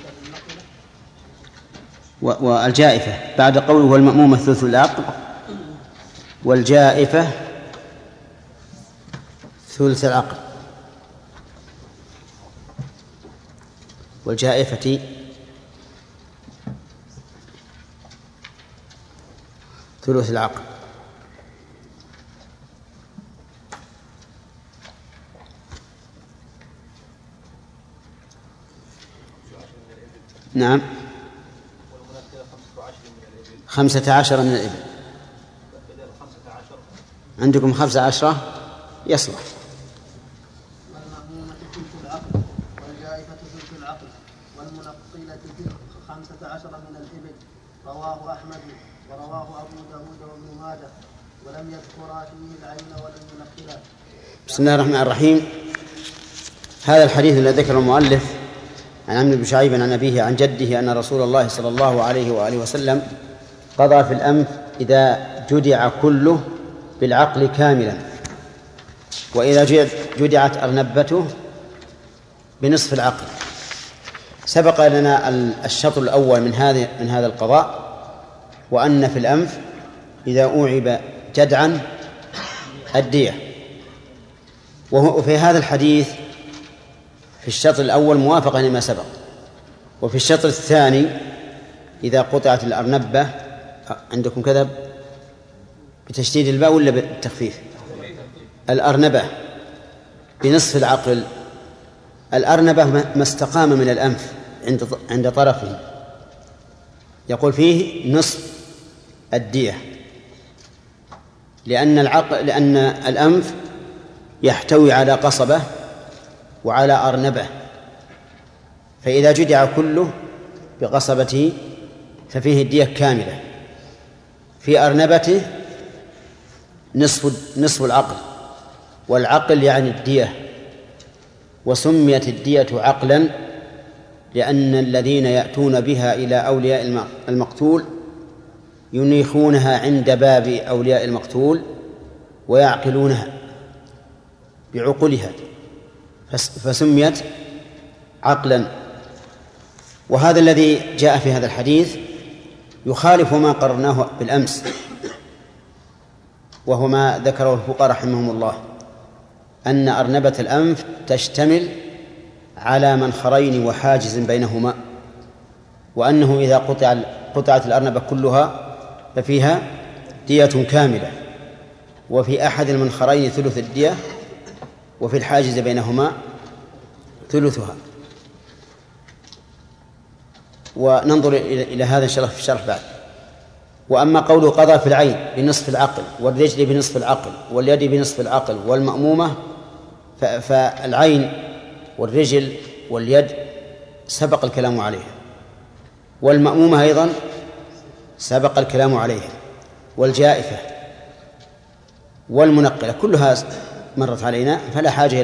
والجائفة بعد قوله والمأمومة ثلث العقل والجائفة ثلث العقل، والجائفة ثلث العقل. نعم 15 من الإبل. عندكم 15 يصلح. والمأمومة ثلث العقل، والجائفة ثلث العقل، والمنقلة 15 من الإبل. رواه أحمد ورواه أبو داود وابن ماجه، ولم يذكرا فيه العين ولا المنقلة. بسم الله الرحمن الرحيم. هذا الحديث الذي ذكر المؤلف عن عمرو بن شعيب عن أبيه عن جده أن رسول الله صلى الله عليه وآله وسلم قضى في الأنف إذا جدع كله بالعقل كاملا، وإذا جدعت أرنبته بنصف العقل. سبق لنا الشطر الأول من هذا القضاء، وأن في الأنف إذا أوعب جدعا الدية. وفي هذا الحديث في الشطر الأول موافقة لما سبق، وفي الشطر الثاني إذا قطعت الأرنبة، عندكم كذب بتشديد الباء ولا بالتخفيف؟ الأرنبة بنصف العقل. الأرنبة ما استقام من الأنف عند طرفه، يقول فيه نصف الدية، لأن الأنف يحتوي على قصبة وعلى أرنبة، فإذا جدع كله بقصبته ففيه الدية كاملة. في أرنبته نصف العقل، والعقل يعني الدية، وسميت الدية عقلا لأن الذين يأتون بها إلى أولياء المقتول ينيخونها عند باب أولياء المقتول ويعقلونها بعقولها فسميت عقلا. وهذا الذي جاء في هذا الحديث يخالف ما قررناه بالأمس، وهو ما ذكره الفقهاء رحمهم الله، أن أرنبة الأنف تشتمل على منخرين وحاجز بينهما، وأنه إذا قطعت الأرنبة كلها ففيها دية كاملة، وفي أحد المنخرين ثلث الدية، وفي الحاجز بينهما ثلثها. وننظر إلى هذا إن شاء الله في الشرح بعد. وأما قوله قضى في العين بنصف العقل، والرجل بنصف العقل، واليد بنصف العقل، والمأمومة، فالعين والرجل واليد سبق الكلام عليها، والمأمومة أيضا سبق الكلام عليها، والجائفة والمنقلة كلها مرت علينا، فلا حاجة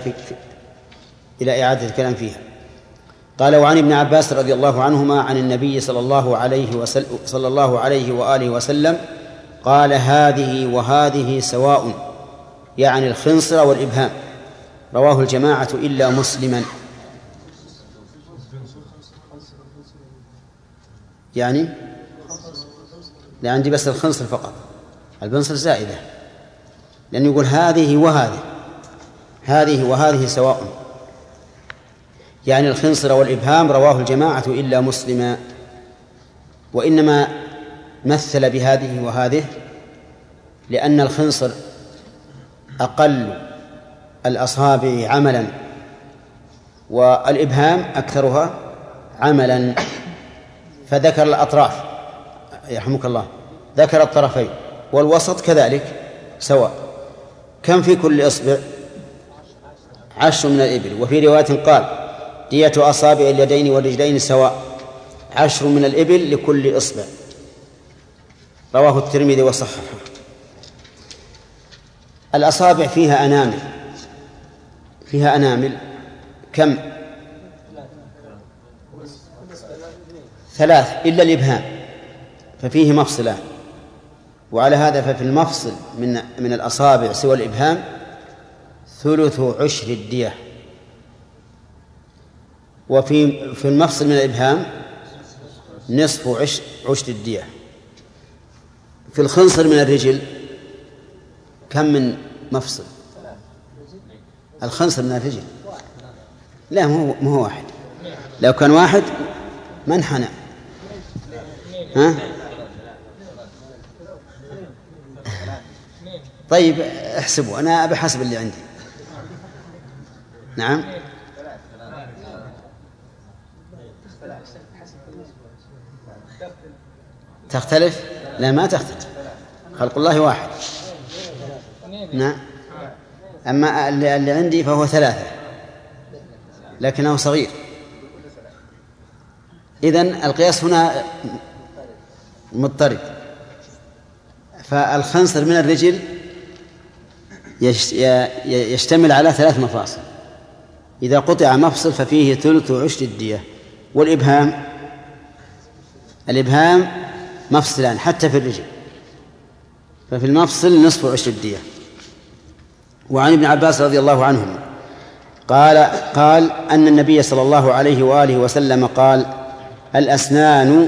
إلى إعادة الكلام فيها. قال: وعن ابن عباس رضي الله عنهما عن النبي صلى الله عليه وآله وسلم قال: هذه وهذه سواء، يعني الخنصر والإبهام. رواه الجماعة إلا مسلما. يعني لا عندي بس الخنصر فقط، البنصر زائدة، لأنه يقول هذه وهذه، هذه وهذه سواء، يعني الخنصر والإبهام. رواه الجماعة إلا مسلما. وإنما مثل بهذه وهذه لأن الخنصر أقل الأصابع عملا، والإبهام أكثرها عملا، فذكر الأطراف يرحمك الله، ذكر الطرفين، والوسط كذلك سواء. كم في كل إصبع؟ 10 من الإبل. وفي رواية قال: دية أصابع اليدين والرجلين سواء، 10 من الإبل لكل إصبع. رواه الترمذي وصححه. الأصابع فيها أنامل، فيها أنامل كم؟ 3 إلا الإبهام ففيه مفصلان. وعلى هذا ففي المفصل من الأصابع سوى الإبهام ثلث عشر الدية، وفي المفصل من الإبهام نصف عشر الدية. في الخنصر من الرجل كم من مفصل؟ الخنصر من الرجل لا ما هو واحد، لو كان واحد ما انحنى. ها؟ طيب احسبوا، أنا بحسب اللي عندي. نعم. تختلف؟ لا ما تختلف، خلق الله واحد. نعم. أما اللي عندي فهو 3 لكنه صغير. إذن القياس هنا مضطرب. فالخنصر من الرجل يشتمل على 3 مفاصل، إذا قطع مفصل ففيه ثلث عشر الدية. والإبهام مفصلان حتى في الرجل، ففي المفصل نصف عشر الدية. وعن ابن عباس رضي الله عنهما قال أن النبي صلى الله عليه وآله وسلم قال: الأسنان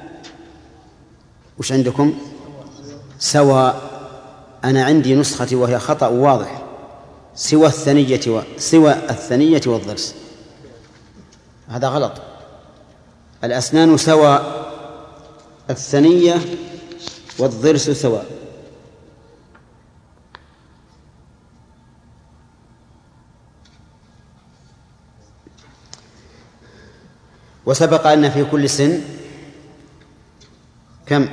وش عندكم؟ سواء. أنا عندي نسختي وهي خطأ واضح، سوى الثنية والضرس، هذا غلط. الأسنان سواء، الثنية والضرس سواء. وسبق أن في كل كم؟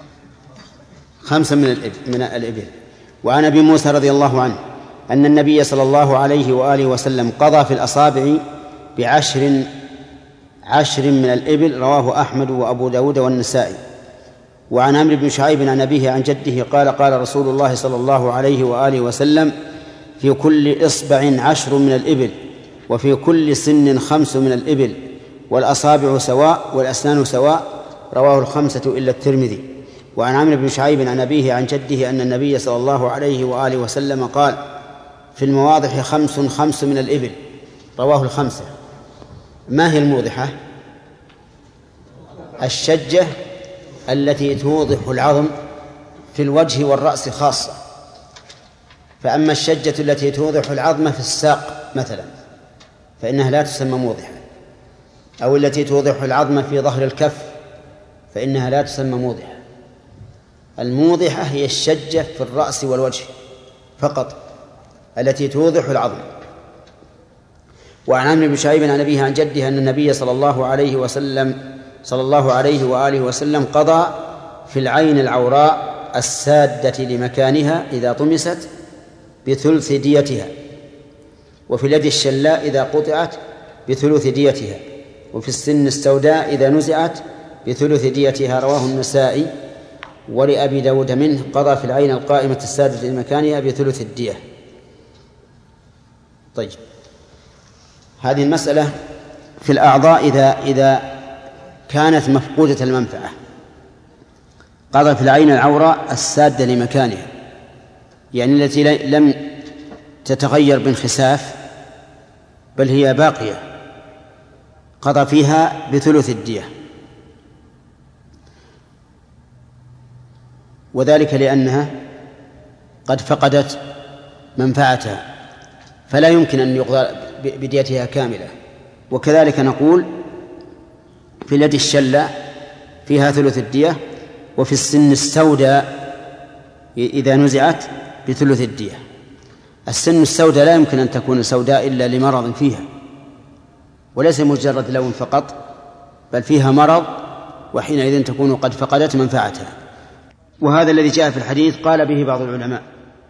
5 من الإبل. وعن أبي موسى رضي الله عنه أن النبي صلى الله عليه وآله وسلم قضى في الأصابع ب10 من الإبل. رواه أحمد وأبو داود والنسائي. وعن عمرو بن شعيب عن أبيه عن جده قال: قال رسول الله صلى الله عليه وآله وسلم: في كل إصبع 10 من الإبل، وفي كل سن 5 من الإبل، والأصابع سواء والأسنان سواء. رواه 5 إلا الترمذي. وعن عمرو بن شعيب عن أبيه عن جده أن النبي صلى الله عليه وآله وسلم قال: في المواضح 5 من الإبل. رواه الخمسة. ما هي الموضحة؟ الشجة التي توضح العظم في الوجه والرأس خاصة. فأما الشجة التي توضح العظم في الساق مثلا فإنها لا تسمى موضحة، أو التي توضح العظم في ظهر الكف فإنها لا تسمى موضحة. الموضحة هي الشجة في الرأس والوجه فقط التي توضح العظم. وعن عمرو بن شعيب عن أبيه عن جده أن النبي صلى الله عليه وآله وسلم قضى في العين العوراء السادة لمكانها إذا طمست بثلث ديتها، وفي اليد الشلاء إذا قطعت بثلث ديتها، وفي السن السوداء إذا نزعت بثلث ديتها. رواه النسائي. ولأبي داود منه: قضى في العين القائمة السادة لمكانها بثلث الدية. طيب، هذه المسألة في الأعضاء إذا كانت مفقودة المنفعة. قضى في العين العوراء السادة لمكانها، يعني التي لم تتغير بانخساف بل هي باقية، قضى فيها بثلث الدية، وذلك لأنها قد فقدت منفعتها فلا يمكن أن يقضى بديتها كاملة. وكذلك نقول في اليد الشلة فيها ثلث الدية، وفي السن السوداء إذا نزعت بثلث الدية. السن السوداء لا يمكن أن تكون سوداء إلا لمرض فيها، وليس مجرد لون فقط بل فيها مرض، وحينئذ تكون قد فقدت منفعتها. وهذا الذي جاء في الحديث قال به بعض العلماء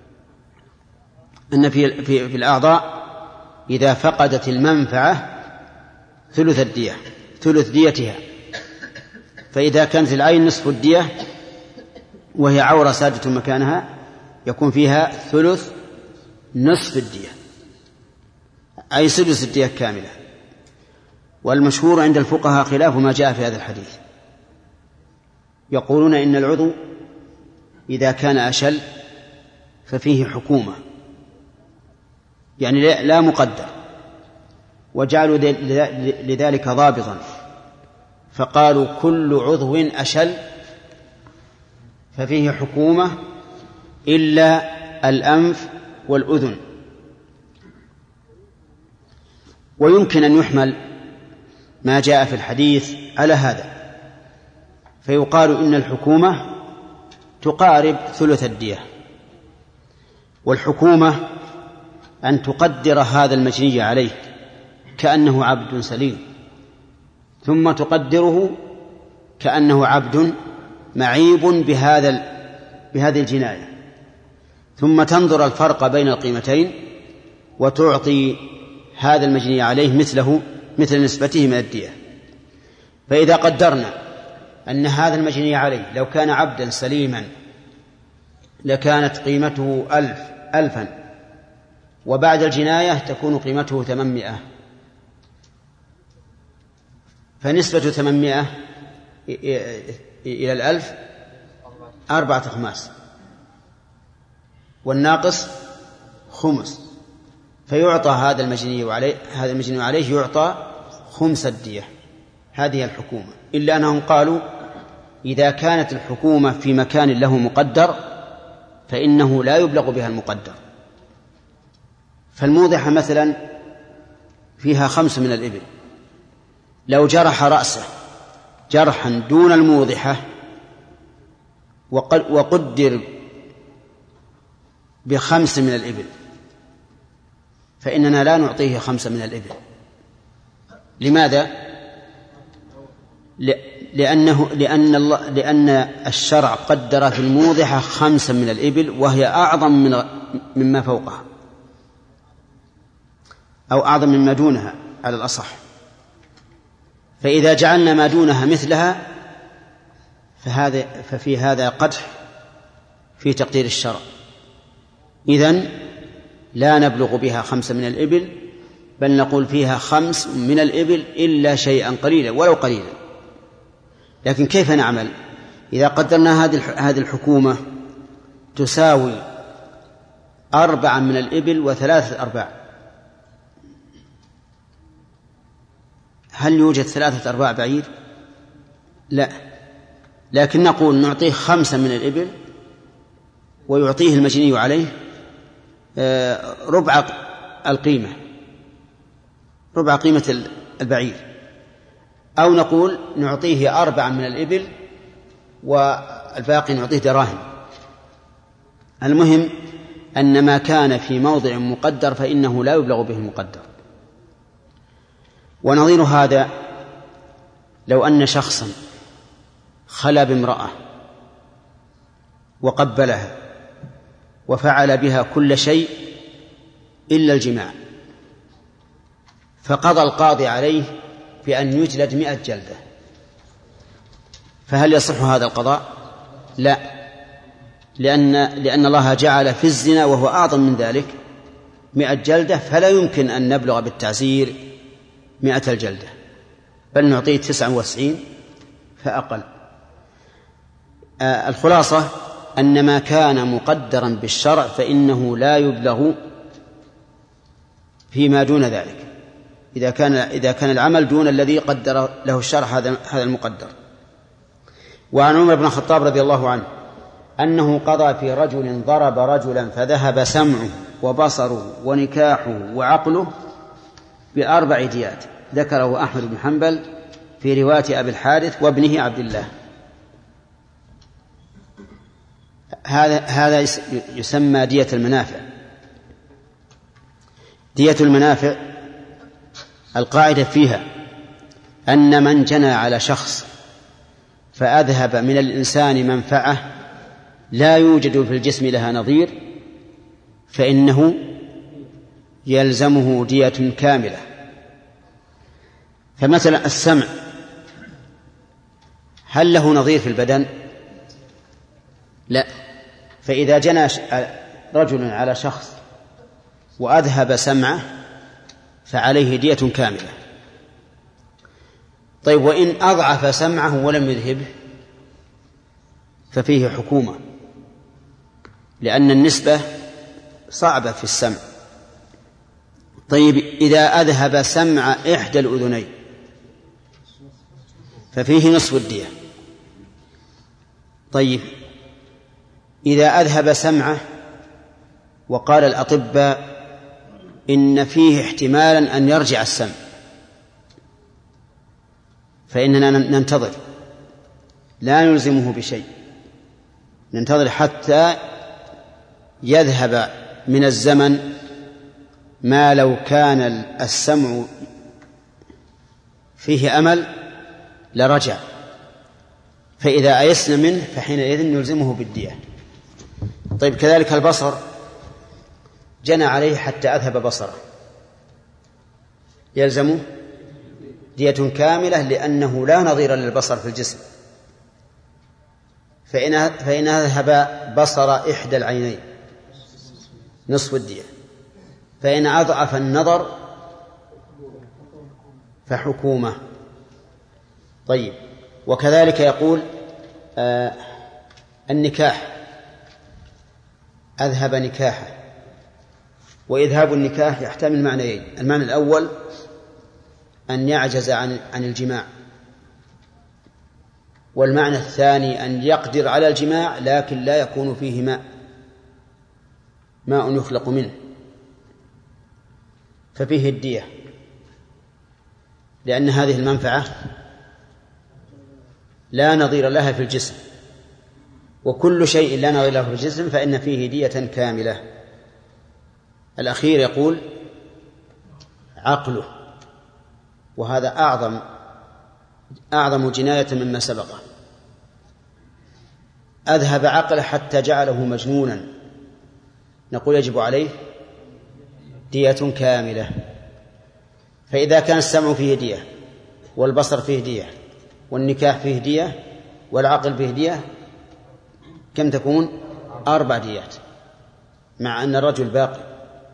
أن في الأعضاء إذا فقدت المنفعة ثلث الدية، ثلث ديتها. فإذا كانت العين نصف الدية وهي عورة سادة مكانها يكون فيها ثلث نصف الدية، أي سدس الدية كاملة. والمشهور عند الفقهاء خلاف ما جاء في هذا الحديث. يقولون إن العضو إذا كان أشل ففيه حكومة، يعني لا مقدر، وجعلوا لذلك ضابطا، فقالوا كل عضو أشل ففيه حكومة إلا الأنف والأذن. ويمكن أن يحمل ما جاء في الحديث على هذا، فيقال إن الحكومة تقارب ثلث الدية، والحكومة أن تقدر هذا المجني عليه كأنه عبد سليم، ثم تقدره كأنه عبد معيب بهذه الجناية، ثم تنظر الفرق بين القيمتين وتعطي هذا المجني عليه مثل نسبته من الدية. فإذا قدرنا أن هذا المجني عليه لو كان عبدا سليما لكانت قيمته 1000، وبعد الجناية تكون قيمته 800، فنسبة 800 إلى 1000 4 أخماس، والناقص خمس، فيعطى هذا المجني عليه يعطى خمس الدية. هذه الحكومة. إلا أنهم قالوا إذا كانت الحكومة في مكان له مقدر فإنه لا يبلغ بها المقدر. فالموضحة مثلا فيها 5 من الإبل، لو جرح رأسه جرحا دون الموضحة وقدر ب5 من الإبل فإننا لا نعطيه 5 من الإبل. لماذا؟ لأن الشرع قدر في الموضحة 5 من الإبل، وهي أعظم مما فوقها أو أعظم مما دونها على الأصح. فإذا جعلنا ما دونها مثلها ففي هذا قدح في تقدير الشرع. إذن لا نبلغ بها 5 من الإبل، بل نقول فيها 5 من الإبل إلا شيئا قليلا ولو قليلا. لكن كيف نعمل؟ إذا قدرنا هذه الحكومة تساوي 4 من الإبل و3 أرباع، هل يوجد 3 أرباع بعير؟ لا، لكن نقول نعطيه 5 من الإبل ويعطيه المجني عليه ربع القيمة، ربع قيمة البعير، أو نقول نعطيه 4 من الإبل والباقي نعطيه دراهم. المهم أن ما كان في موضع مقدر فإنه لا يبلغ به المقدر. ونظير هذا لو أن شخصا خلا بامرأة وقبلها وفعل بها كل شيء إلا الجماع، فقضى القاضي عليه بأن يجلد 100 جلدة، فهل يصح هذا القضاء؟ لا، لأن الله جعل في الزنا وهو أعظم من ذلك 100 جلدة، فلا يمكن أن نبلغ بالتعزير 100 الجلدة، بل نعطيه 99 فأقل. الخلاصة أن ما كان مقدرا بالشرع فإنه لا يبلغ فيما دون ذلك، إذا كان العمل دون الذي قدر له الشرع هذا المقدر. وعن عمر بن الخطاب رضي الله عنه أنه قضى في رجل ضرب رجلا فذهب سمعه وبصره ونكاحه وعقله ب4 ديات، ذكره أحمد بن حنبل في رواية أبي الحارث وابنه عبد الله. هذا يسمى دية المنافع. دية المنافع القاعدة فيها أن من جنى على شخص فأذهب من الإنسان منفعة لا يوجد في الجسم لها نظير فإنه يلزمه دية كاملة. فمثلا السمع هل له نظير في البدن؟ لا، فإذا جنى رجل على شخص وأذهب سمعه فعليه دية كاملة. طيب، وإن أضعف سمعه ولم يذهبه ففيه حكومة، لأن النسبة صعبة في السمع. طيب، إذا أذهب سمع إحدى الأذنين ففيه نصف الدية. طيب، إذا أذهب سمعه وقال الأطباء إن فيه احتمالا أن يرجع السمع، فإننا ننتظر، لا نلزمه بشيء، ننتظر حتى يذهب من الزمن ما لو كان السمع فيه أمل لرجع، فإذا أيسنا منه فحينئذ نلزمه بالدية. طيب، كذلك البصر، جنى عليه حتى أذهب بصره، يلزمه دية كاملة لأنه لا نظير للبصر في الجسم. فإن أذهب بصر إحدى العينين نصف الدية، فإن أضعف النظر فحكومة. طيب، وكذلك يقول النكاح، أذهب نكاحه، وإذهاب النكاح يحتمل معنيين: المعنى الأول أن يعجز عن الجماع، والمعنى الثاني أن يقدر على الجماع لكن لا يكون فيه ماء يخلق منه، ففيه الدية، لأن هذه المنفعة لا نظير لها في الجسم، وكل شيء لا نظير له في الجسم فإن فيه دية كاملة. الأخير يقول عقله، وهذا أعظم جناية مما سبقه. أذهب عقله حتى جعله مجنونا، نقول يجب عليه دية كاملة. فإذا كان السمع فيه دية والبصر فيه دية والنكاح فيه دية والعقل فيه دية، كم تكون؟ 4 ديات، مع أن الرجل باقي.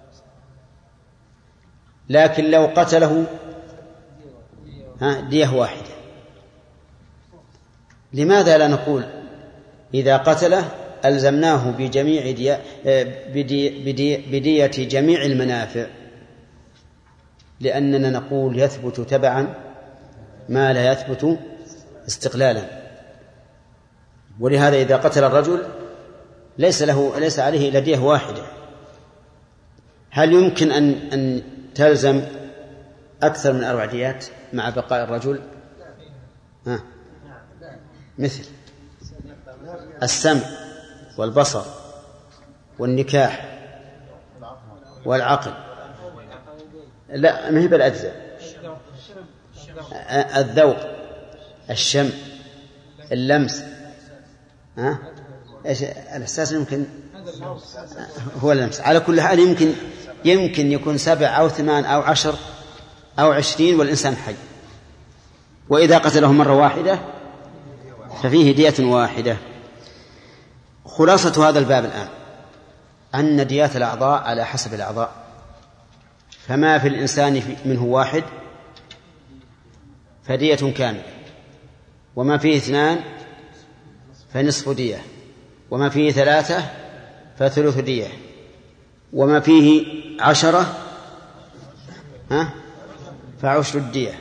لكن لو قتله دية واحدة. لماذا لا نقول إذا قتله ألزمناه بجميع بدية جميع المنافع، لأننا نقول يثبت تبعا ما لا يثبت استقلالا. ولهذا إذا قتل الرجل ليس عليه إلا دية واحدة. هل يمكن أن تلزم أكثر من 4 ديات مع بقاء الرجل؟ مثل السمع والبصر والنكاح والعقل. لا، ما هي بالأجزاء. الذوق، الشم، اللمس، إيش الإحساس؟ يمكن هو اللمس. على كل حال يمكن يكون 7 أو 8 أو 10 أو 20 والإنسان حي. وإذا قتله مرة واحدة ففيه دية واحدة. خلاصة هذا الباب الآن أن ديات الأعضاء على حسب الأعضاء، فما في الإنسان منه 1 فدية كاملة، وما فيه 2 فنصف دية، وما فيه 3 فثلث دية، وما فيه 10 فعشر الدية.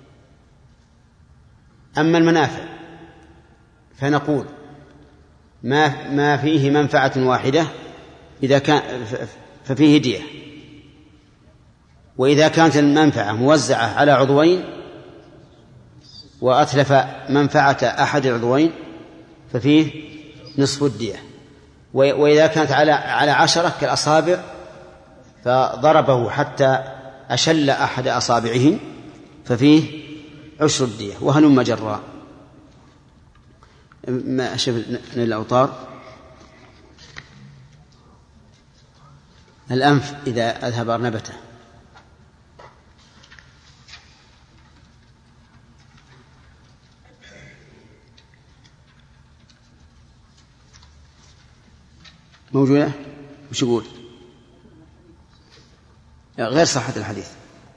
أما المنافع فنقول ما فيه منفعة واحدة إذا كان ففيه دية، وإذا كانت المنفعة موزعة على عضوين وأتلف منفعة أحد العضوين ففيه نصف الدية، وإذا كانت على 10 كالأصابع فضربه حتى أشل أحد أصابعه ففيه عشر الدية، وهلم جراء. ما أشوف الأوطار. الأنف إذا أذهب أرنبته موجودة. وش يقول؟ غير صحة الحديث.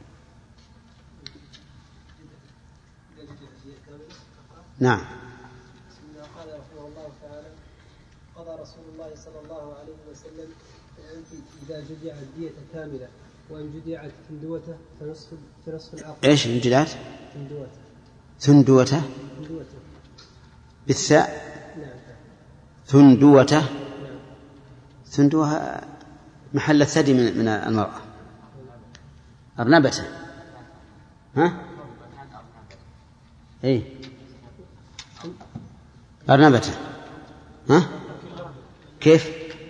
نعم. قال رحمه الله تعالى: قضى رسول الله صلى الله عليه وسلم إذا جدعت الدية كاملة، وإن جدعت ثندوته فنصف العقل. إيش جدعت؟ ثندوته بالثاء. نعم. ثندوته. ثندوها محل الثدي من المرأة. أرنبته. إيه أرنبته. كيف؟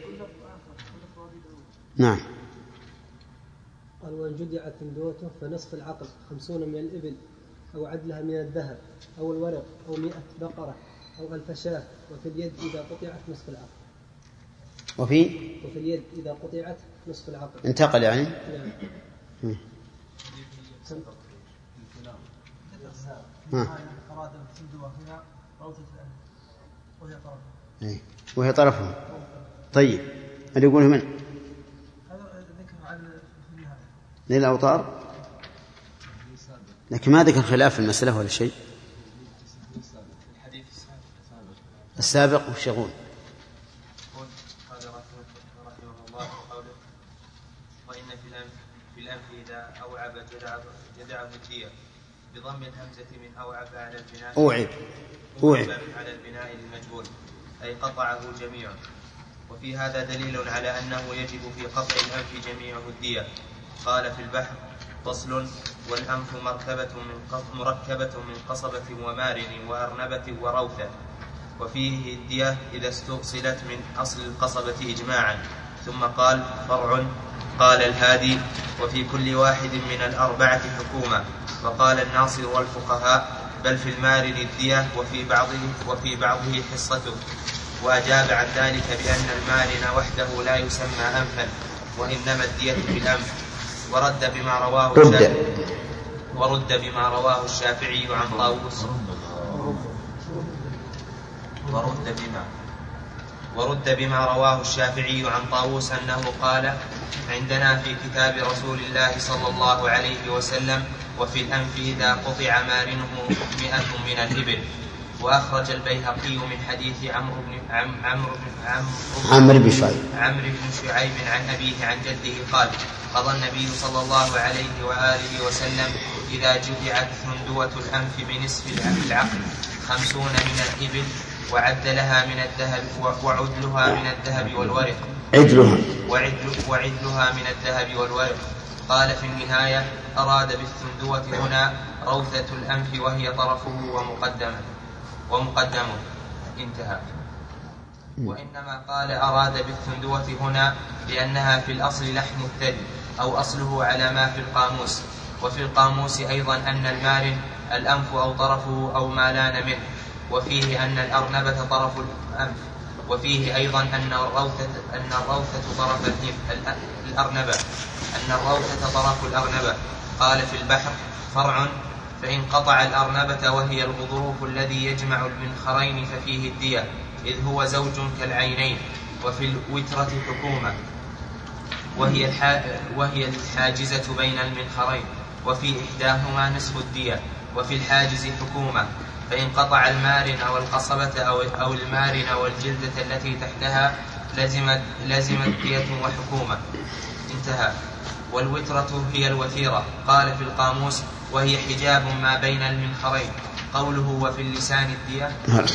نعم. قال: وإن جدعت ثندوته فنصف العقل 50 من الإبل، أو عدلها من الذهب، أو الورق، أو 100 بقرة، أو 1000 شاة. وفي اليد إذا قطعت نصف العقل. وفي اليد إذا قطعت نصف العقل. انتقل يعني. نعم. وهي طرفه. طيب اللي يقوله من للأوطار، لكن ما ذكر خلاف في المسألة ولا شيء. السابق والشغول. قال رحمه الله قوله: وإن في الأنف إذا أوعب جدعه الدية، بضم الهمزة من أوعب على البناء. أوعب على البناء للمجهول، أي قطعه جميعا. وفي هذا دليل على أنه يجب في قطع الأنف جميعه الدية. قال في البحر: فصل: والأنف مركبة من قصبة ومارن وأرنبة وروثة. وفيه الدية إذا استؤصلت من أصل القصبة إجماعا. ثم قال: فرع. قال الهادي: وفي كل واحد من الأربعة حكومة. وقال الناصر والفقهاء: بل في المارن الدية وفي بعضه حصته. وأجاب عن ذلك بأن المارن وحده لا يسمى أنفا، وإنما الدية في الأنف. ورد بما رواه الشافعي عن طاووس. ورد بما رواه الشافعي عن طاووس أنه قال: عندنا في كتاب رسول الله صلى الله عليه وسلم: وفي الأنف إذا قطع مارنه 100 من الإبل. وأخرج البيهقي من حديث عمرو بن شعيب عن أبيه عن جده قال قضى النبي صلى الله عليه وآله وسلم إذا جدعت ثندوة الأنف بنصف العقل 50 من الإبل وعد لها من الذهب وعدلها من الذهب والورق وعدلها من الذهب والورق. قال في النهاية أراد بالثندوة هنا روثة الأنف وهي طرفه ومقدمه انتهى. وإنما قال أراد بالثندوة هنا لأنها في الأصل لحم الثدي أو أصله على ما في القاموس. وفي القاموس أيضا أن المارن الأنف أو طرفه أو ما لان منه. وفيه أن الأرنبة طرف الأنف. وفيه أيضا أن الروثة طرف الأرنبة. قال في البحر فرع فإن قطع الأرنبة وهي الغضروف الذي يجمع المنخرين ففيه الدية إذ هو زوج كالعينين. وفي الوترة حكومة وهي الحاجزة بين المنخرين وفي إحداهما نصف الدية. وفي الحاجز حكومة فإن قطع المارن أو القصبة أو المارن والجلدة التي تحتها لزمت دية وحكومة انتهى. والوترة هي الوتيرة. قال في القاموس وهي حجاب ما بين المنخرين. قوله وفي اللسان الدية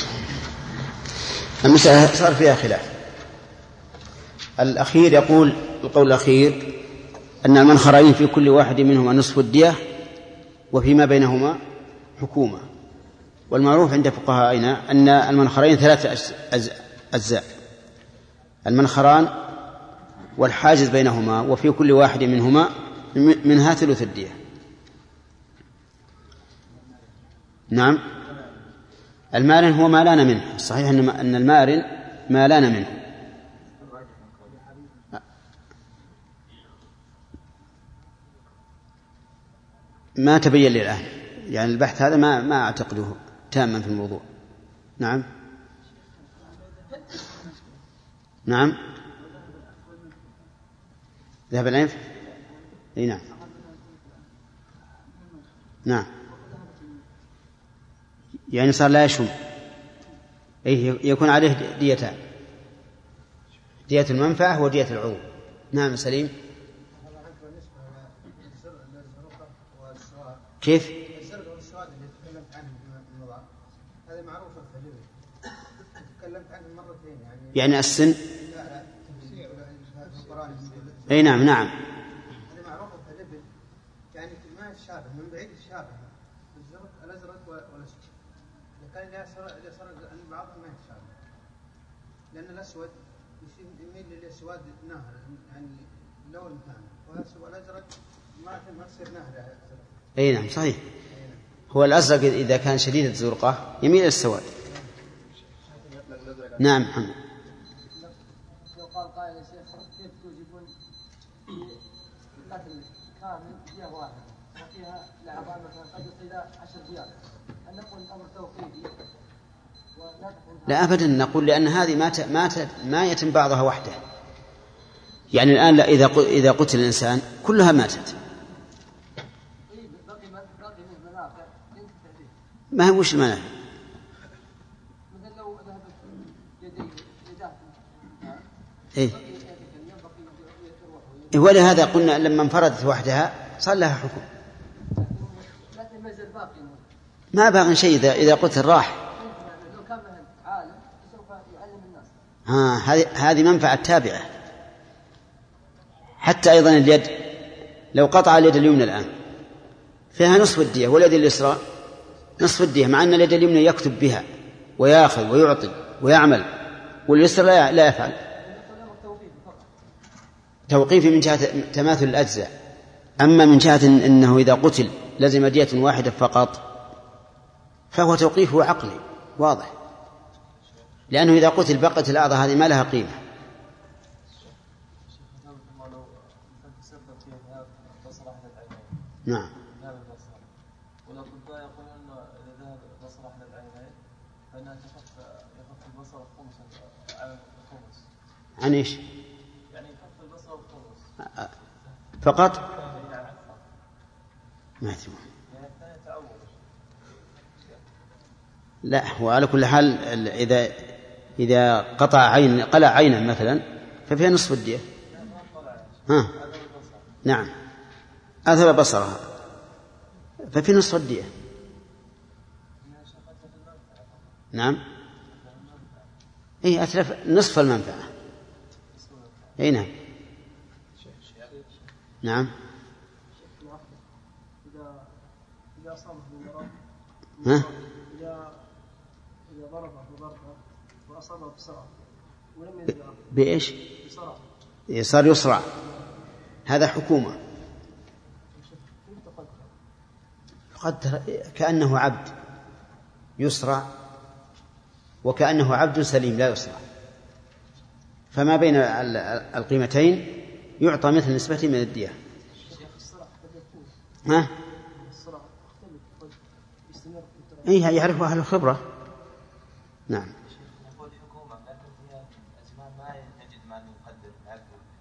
المسألة صار فيها خلاف. الأخير يقول القول الأخير أن المنخرين في كل واحد منهما نصف الدية وفيما بينهما حكومة. والمعروف عند فقهائنا أن المنخرين 3 أجزاء: المنخران والحاجز بينهما وفي كل واحد منها ثلث الدية. نعم. المارن هو ما لان منه. صحيح أن المارن ما لان منه. ما تبين لي الآن، يعني البحث هذا ما أعتقده تاما في الموضوع. نعم ذهب الأنف. اي نعم يعني صار لا يشم. يكون عليه ديتان: دية المنفعة ودية العضو. نعم سليم. كيف؟ الزرق والسواد اللي تكلمت عنه في الموضوع هذا معروف في الفجر، تكلمت عنه مرتين يعني السن. لا تفسير في القرآن. اي نعم هذا معروف في الفجر، يعني ما يتشابه من بعيد يتشابه الازرق والاسود. لكن اذا سرق ان بعضهم ما يتشابه، لان الاسود يميل للاسود نهر، يعني لون ثاني، والازرق ما تصير نهر. اي نعم صحيح. هو الازرق اذا كان شديد الزرقه يميل الى السواد. نعم محمد. لو قال قائل يا شيخ كيف توجبون قتل كامل دية واحدة وفيها لأعضاء مثلا قد يصل إلى 10 ديات، أن نقول الأمر توقيفي لا أبدا نقول لأن هذه ما يتم بعضها وحده. يعني الآن إذا قتل الإنسان كلها ماتت. ما هي وش المنافع؟ ولهذا قلنا لما انفردت وحدها صار لها حكم. ما باقي شيء إذا قتل راح. هذه منفعة تابعة. حتى أيضا اليد لو قطع اليد اليمنى الآن فيها نصف الدية واليد اليسرى نصف الدية، مع أن اليد اليمنى يكتب بها ويأخذ ويعطي ويعمل، واليسرى لا يفعل. توقيفي من جهة تماثل الأجزاء. أما من جهة أنه إذا قتل لزم دية واحدة فقط فهو توقيفه عقلي واضح، لأنه إذا قتل بقت الأعضاء هذه ما لها قيمة. نعم. ولو كنت يقول أنه إذا ذهب بصر أحد العينين فإنها يخف البصر خمسا على الخمس. عن إيش؟ يعني يخف البصر الخمس فقط؟ ما أدري. لا، وعلى كل حال إذا قلع عينا مثلا ففيها نصف الدية. ها نعم، أذهب بصرها ففي نصف الدية. نعم، أتلف نصف المنفعة. نعم. نعم. إذا أصابه بالمرض، إذا ضربه وأصابه بسرعة ولم يدرع بإيش؟ صار يسرع، هذا حكومة. يقدر كأنه عبد يسرع وكأنه عبد سليم لا يسرع، فما بين القيمتين يعطى مثل نسبته من الدية. ها؟ يعرفها أهل الخبرة. نعم. نقول حكومة لكن في أزمان ما نجد من يقدر العبد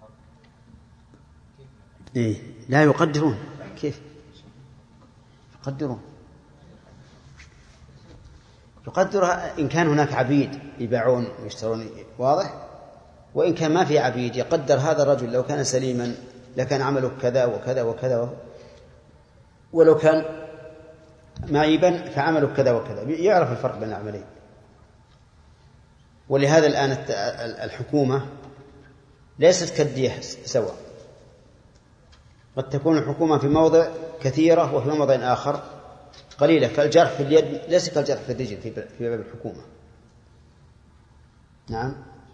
والحر. لا يقدرون. كيف يقدرون؟ يقدرها إن كان هناك عبيد يبيعون ويشترون، واضح؟ وإن كان ما في عبيد يقدر هذا الرجل لو كان سليما لكان عمله كذا وكذا وكذا، ولو كان معيبا فعمله كذا وكذا، يعرف الفرق بين العملين. ولهذا الآن الحكومة ليست كالدية سواء، قد تكون الحكومة في موضع كثيرة وفي موضع آخر قليلة، كالجرح في اليد ليس كالجرح في الرجل في باب الحكومة. نعم.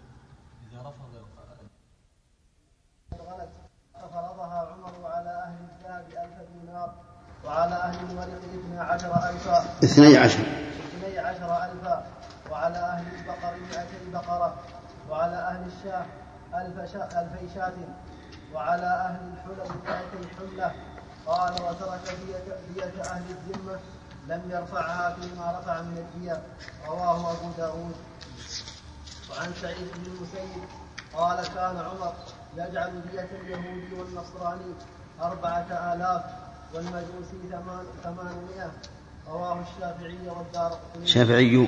ففرضها عمر على أهل الذهب 1000 دينار، وعلى أهل الورق 12,000، 12,000، وعلى أهل البقر 200 بقرة، وعلى أهل الشاه 1000 شاة، وعلى أهل الحلل 200 حلة. قال: وترك دية أهل الذمة لم يرفعها فيما رفع من الدية. رواه أبو داود. وعن سعيد بن المسيب قال: كان عمر يجعل دية اليهودي والنصراني 4,000 والمجوسي 800. رواه الشافعي والدارقطني.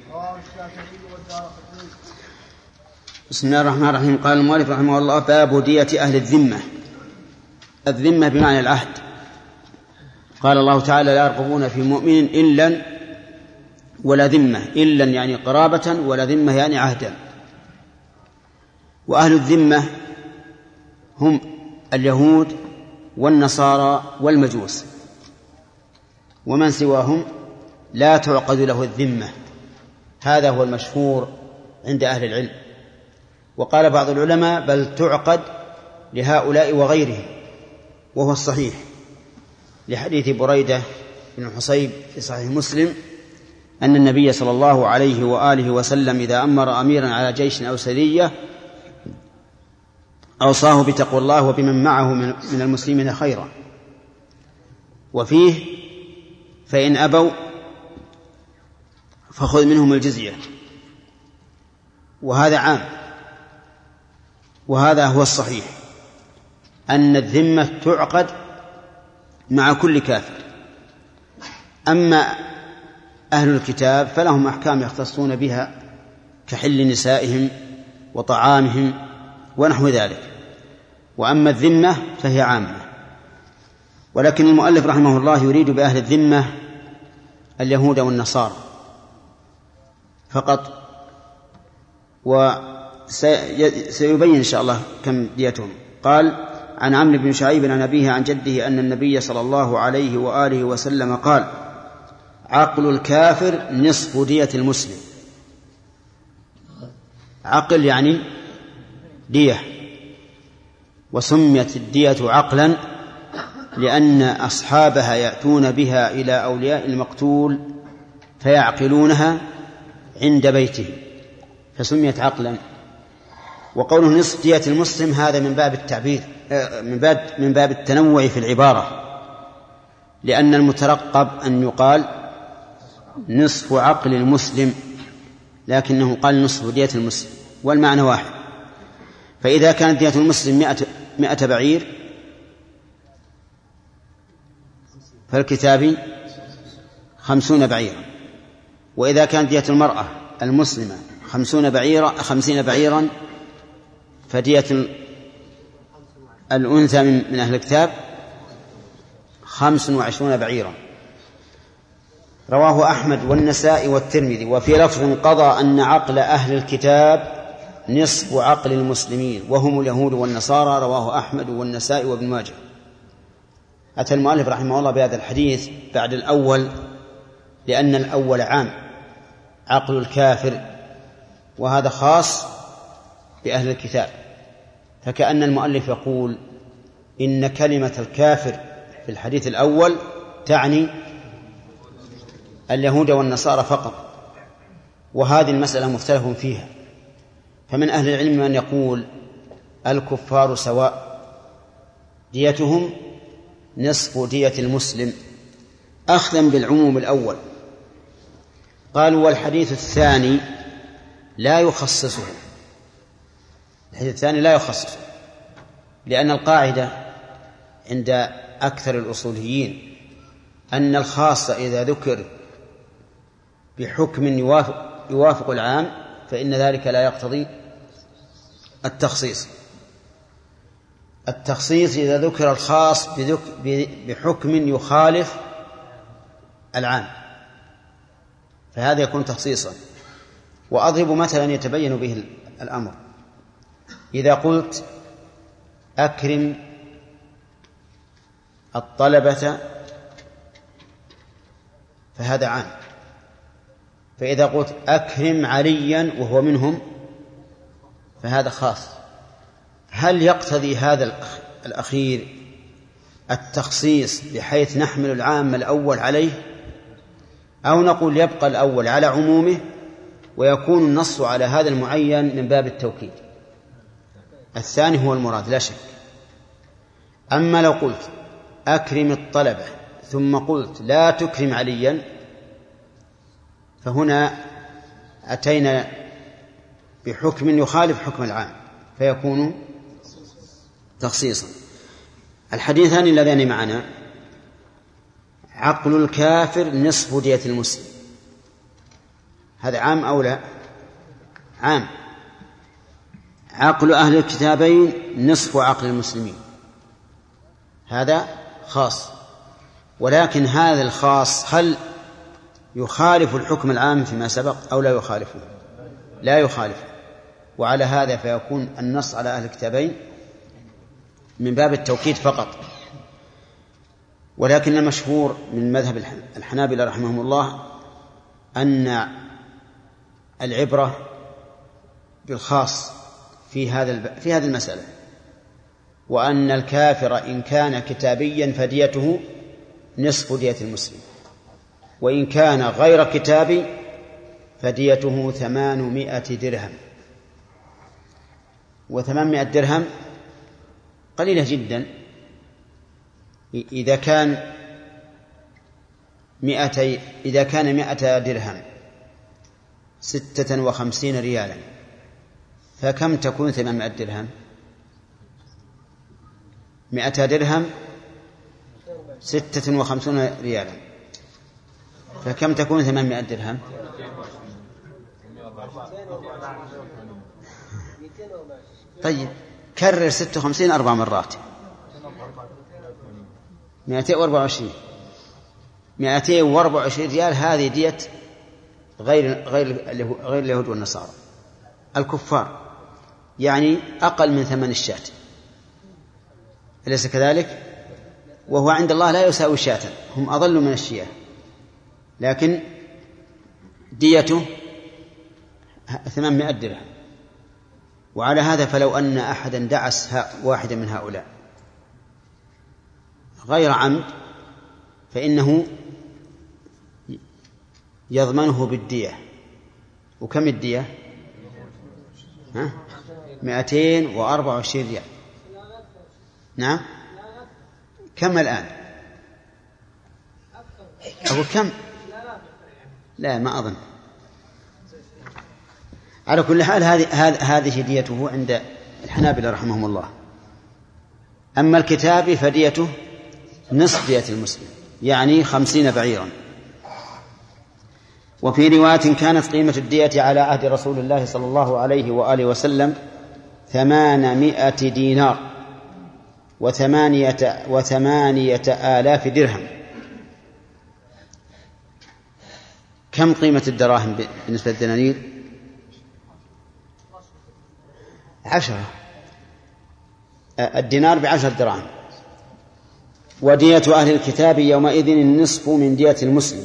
بسم الله الرحمن الرحيم. قال المؤلف رحمه الله: باب دية أهل الذمة. الذمة بمعنى العهد. قال الله تعالى: لا يرقبون في مؤمن إلا ولا ذمة. إلا يعني قرابة، ولا ذمة يعني عهدا. وأهل الذمة هم اليهود والنصارى والمجوس، ومن سواهم لا تعقد له الذمة. هذا هو المشهور عند أهل العلم. وقال بعض العلماء: بل تعقد لهؤلاء وغيرهم، وهو الصحيح، لحديث بريدة بن الحصيب في صحيح مسلم أن النبي صلى الله عليه وآله وسلم إذا أمر أميرا على جيش أو سرية أوصاه بتقوى الله وبمن معه من المسلمين خيرا. وفيه: فإن أبوا فخذ منهم الجزية. وهذا عام، وهذا هو الصحيح، أن الذمة تعقد مع كل كافر. أما أهل الكتاب فلهم أحكام يختصون بها كحل نسائهم وطعامهم ونحو ذلك، وأما الذمة فهي عامة. ولكن المؤلف رحمه الله يريد بأهل الذمة اليهود والنصارى فقط، وسيبين إن شاء الله كم ديتهم. قال: عن عمرو بن شعيب عن أبيه عن جده أن النبي صلى الله عليه وآله وسلم قال: عقل الكافر نصف دية المسلم. عقل يعني دية، وسميت الدية عقلا لأن أصحابها يأتون بها إلى أولياء المقتول فيعقلونها عند بيته، فسميت عقلا. وقوله نصف دية المسلم هذا من باب التعبير، من باب التنوع في العبارة، لأن المترقب أن يقال نصف عقل المسلم، لكنه قال نصف دية المسلم، والمعنى واحد. فإذا كانت دية المسلم 100 بعير فالكتابي 50 بعيرا، وإذا كانت دية المرأة المسلمة 50 بعيرا فدية الأنثى من أهل الكتاب 25 بعيرا. رواه أحمد والنسائي والترمذي. وفي لفظ قضى أن عقل أهل الكتاب نصف عقل المسلمين وهم اليهود والنصارى. رواه أحمد والنسائي وابن ماجه. أتى المؤلف رحمه الله بهذا الحديث بعد الأول لأن الأول عام عقل الكافر، وهذا خاص بأهل الكتاب. فكأن المؤلف يقول إن كلمة الكافر في الحديث الأول تعني اليهود والنصارى فقط، وهذه المسألة مختلف فيها. فمن أهل العلم من يقول الكفار سواء ديتهم نصف دية المسلم أخذا بالعموم الأول. قالوا والحديث الثاني لا يخصصه، الحديث الثاني لا يخصصه، لأن القاعدة عند أكثر الأصوليين أن الخاص إذا ذكر بحكم يوافق العام فإن ذلك لا يقتضي التخصيص. التخصيص إذا ذكر الخاص بحكم يخالف العام فهذا يكون تخصيصا. وأضرب مثلا يتبين به الأمر. إذا قلت أكرم الطلبة فهذا عام، فإذا قلت أكرم عليا وهو منهم فهذا خاص. هل يقتضي هذا الأخير التخصيص بحيث نحمل العام الأول عليه، أو نقول يبقى الأول على عمومه ويكون النص على هذا المعين من باب التوكيد؟ الثاني هو المراد لا شك. أما لو قلت أكرم الطلبة ثم قلت لا تكرم عليا فهنا أتينا بحكم يخالف حكم العام فيكون تخصيصا. الحديثان اللذان معنا عقل الكافر نصف دية المسلم، هذا عام أو لا؟ عام. عقل أهل الكتابين نصف عقل المسلمين، هذا خاص. ولكن هذا الخاص هل يخالف الحكم العام فيما سبق أو لا يخالفه؟ لا يخالفه. وعلى هذا فيكون النص على أهل الكتابين من باب التوكيد فقط. ولكن المشهور من مذهب الحنابلة رحمهم الله أن العبرة بالخاص في هذه المسألة، وأن الكافر إن كان كتابيا فديته نصف دية المسلم، وإن كان غير كتابي فديته 800 درهم. و800 درهم قليلة جدا. إذا كان 100 درهم 56 ريالا فكم تكون 800 درهم؟ 100 درهم 56 ريالا فكم تكون 800 درهم؟ طيب كرر 56 4 مرات 224 ريال. هذه دية غير اليهود والنصارى الكفار، يعني أقل من ثمن الشاة، أليس كذلك؟ وهو عند الله لا يساوي شاة، هم أضل من الشياه، لكن ديته 800 درهم. وعلى هذا فلو أن أحدا دعس واحدا من هؤلاء غير عمد فإنه يضمنه بالدية. وكم الدية؟ 224 ريال. نعم. كم الآن؟ أقول كم؟ لا ما أظن. على كل حال هذه ديته عند الحنابلة رحمهم الله. أما الكتابي فديته نصف دية المسلم، يعني 50 بعيرا. وفي رواية كانت قيمة الدية على عهد رسول الله صلى الله عليه وآله وسلم 800 دينار 8,000 درهم. كم قيمة الدراهم بالنسبة للدنانير؟ 10. الدينار ب10 دراهم. ودية أهل الكتاب يومئذ النصف من دية المسلم.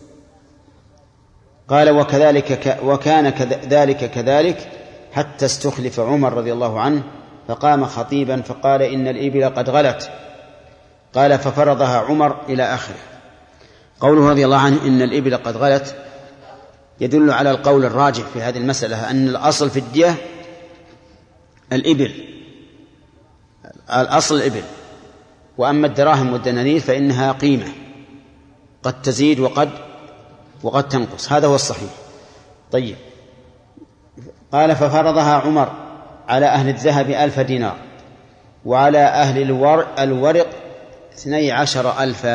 قال وكان ذلك كذلك حتى استخلف عمر رضي الله عنه فقام خطيبا فقال إن الإبل قد غلت. قال ففرضها عمر إلى آخره. قوله رضي الله عنه إن الإبل قد غلت يدل على القول الراجح في هذه المسألة أن الأصل في الدية الإبل، الأصل الإبل، وأما الدراهم والدنانير فإنها قيمة قد تزيد وقد تنقص، هذا هو الصحيح. طيب، قال ففرضها عمر على أهل الذهب 1000 دينار وعلى أهل الورق 12,000.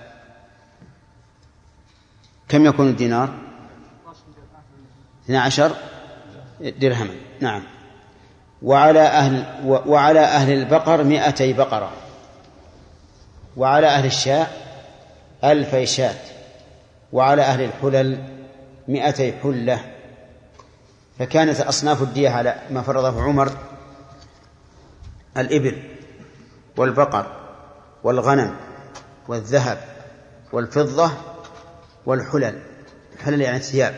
كم يكون الدينار؟ 12 درهما. نعم. وعلى أهل البقر 200 بقرة، وعلى أهل الشاة 1000 شاة، وعلى أهل الحلل 200 حلة. فكانت أصناف الدية على ما فرضه عمر الإبل والبقر والغنم والذهب والفضة والحلل. الحلل يعني الثياب.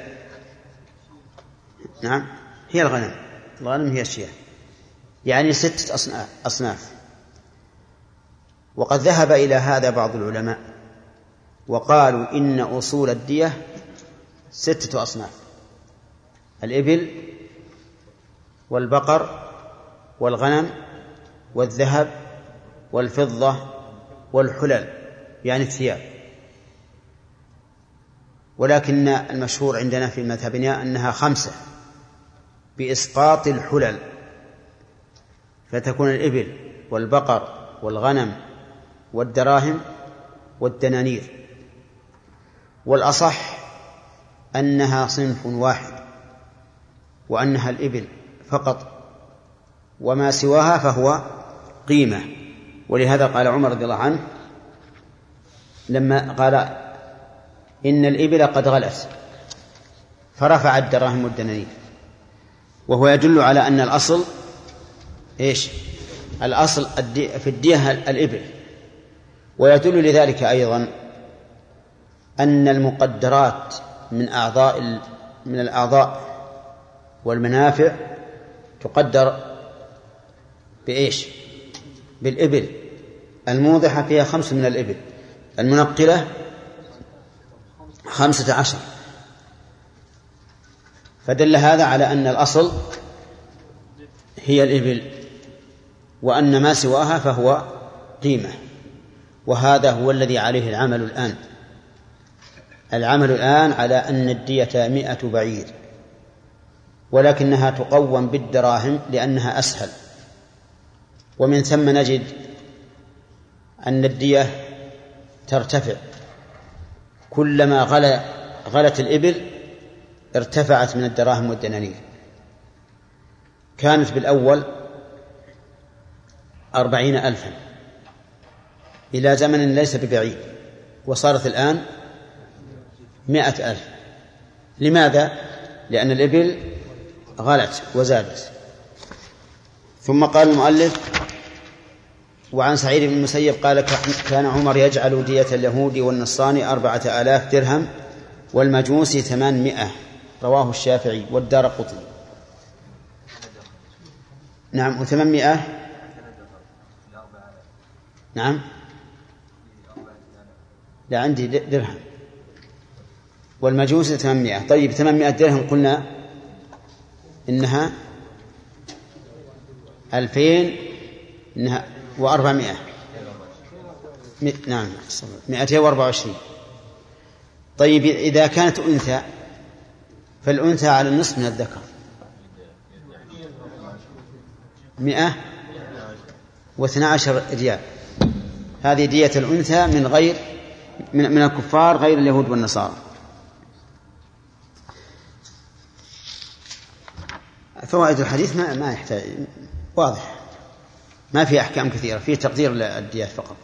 نعم، هي الغنم هي الشياه، يعني 6 أصناف. وقد ذهب إلى هذا بعض العلماء وقالوا إن أصول الدية 6 أصناف: الإبل والبقر والغنم والذهب والفضة والحلل يعني الثياب. ولكن المشهور عندنا في مذهبنا أنها 5 بإسقاط الحلل، فتكون الإبل والبقر والغنم والدراهم والدنانير. والأصح أنها صنف واحد وأنها الإبل فقط، وما سواها فهو قيمة. ولهذا قال عمر رضي الله عنه لما قال إن الإبل قد غلت فرفع الدراهم والدنانير، وهو يدل على أن الأصل إيش؟ الأصل في الدية الإبل. ويدل لذلك أيضا أن المقدرات من الأعضاء والمنافع تقدر بإيش؟ بالإبل. الموضحة فيها 5 من الإبل، المنقلة 15. فدل هذا على أن الأصل هي الإبل، وأن ما سواها فهو قيمة. وهذا هو الذي عليه العمل الآن. العمل الآن على أن الدية 100 بعير، ولكنها تقوم بالدراهم لأنها أسهل. ومن ثم نجد أن الدية ترتفع، كلما غلت الإبل ارتفعت من الدراهم والدنانير. كانت بالأول 40,000 إلى زمن ليس ببعيد، وصارت الآن 100,000. لماذا؟ لأن الإبل غلت وزادت. ثم قال المؤلف: وعن سعيد بن المسيب قال كان عمر يجعل دية اليهود والنصارى 4,000 درهم والمجوس 800. رواه الشافعي والدارقطني. نعم، و800. نعم، لا عندي درهم، والمجوس 800. طيب 800 درهم قلنا إنها 2,400. نعم 224. طيب إذا كانت أنثى فالأنثى على النصف من الذكر 112 ريال. هذه دية الأنثى من الكفار غير اليهود والنصارى. فوائد الحديث ما يحتاج، واضح، ما في أحكام كثيرة، فيه تقدير الديات فقط.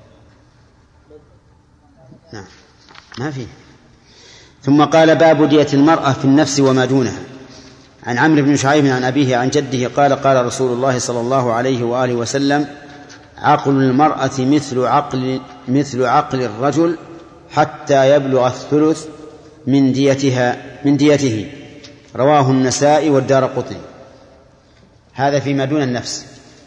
نعم ما فيه. ثم قال: باب دية المرأة في النفس وما دونها. عن عمرو بن شعيب عن أبيه عن جده قال: قال رسول الله صلى الله عليه وآله وسلم: عقل المرأة مثل عقل الرجل حتى يبلغ الثلث من ديته. رواه النسائي والدارقطني. هذا فيما دون النفس.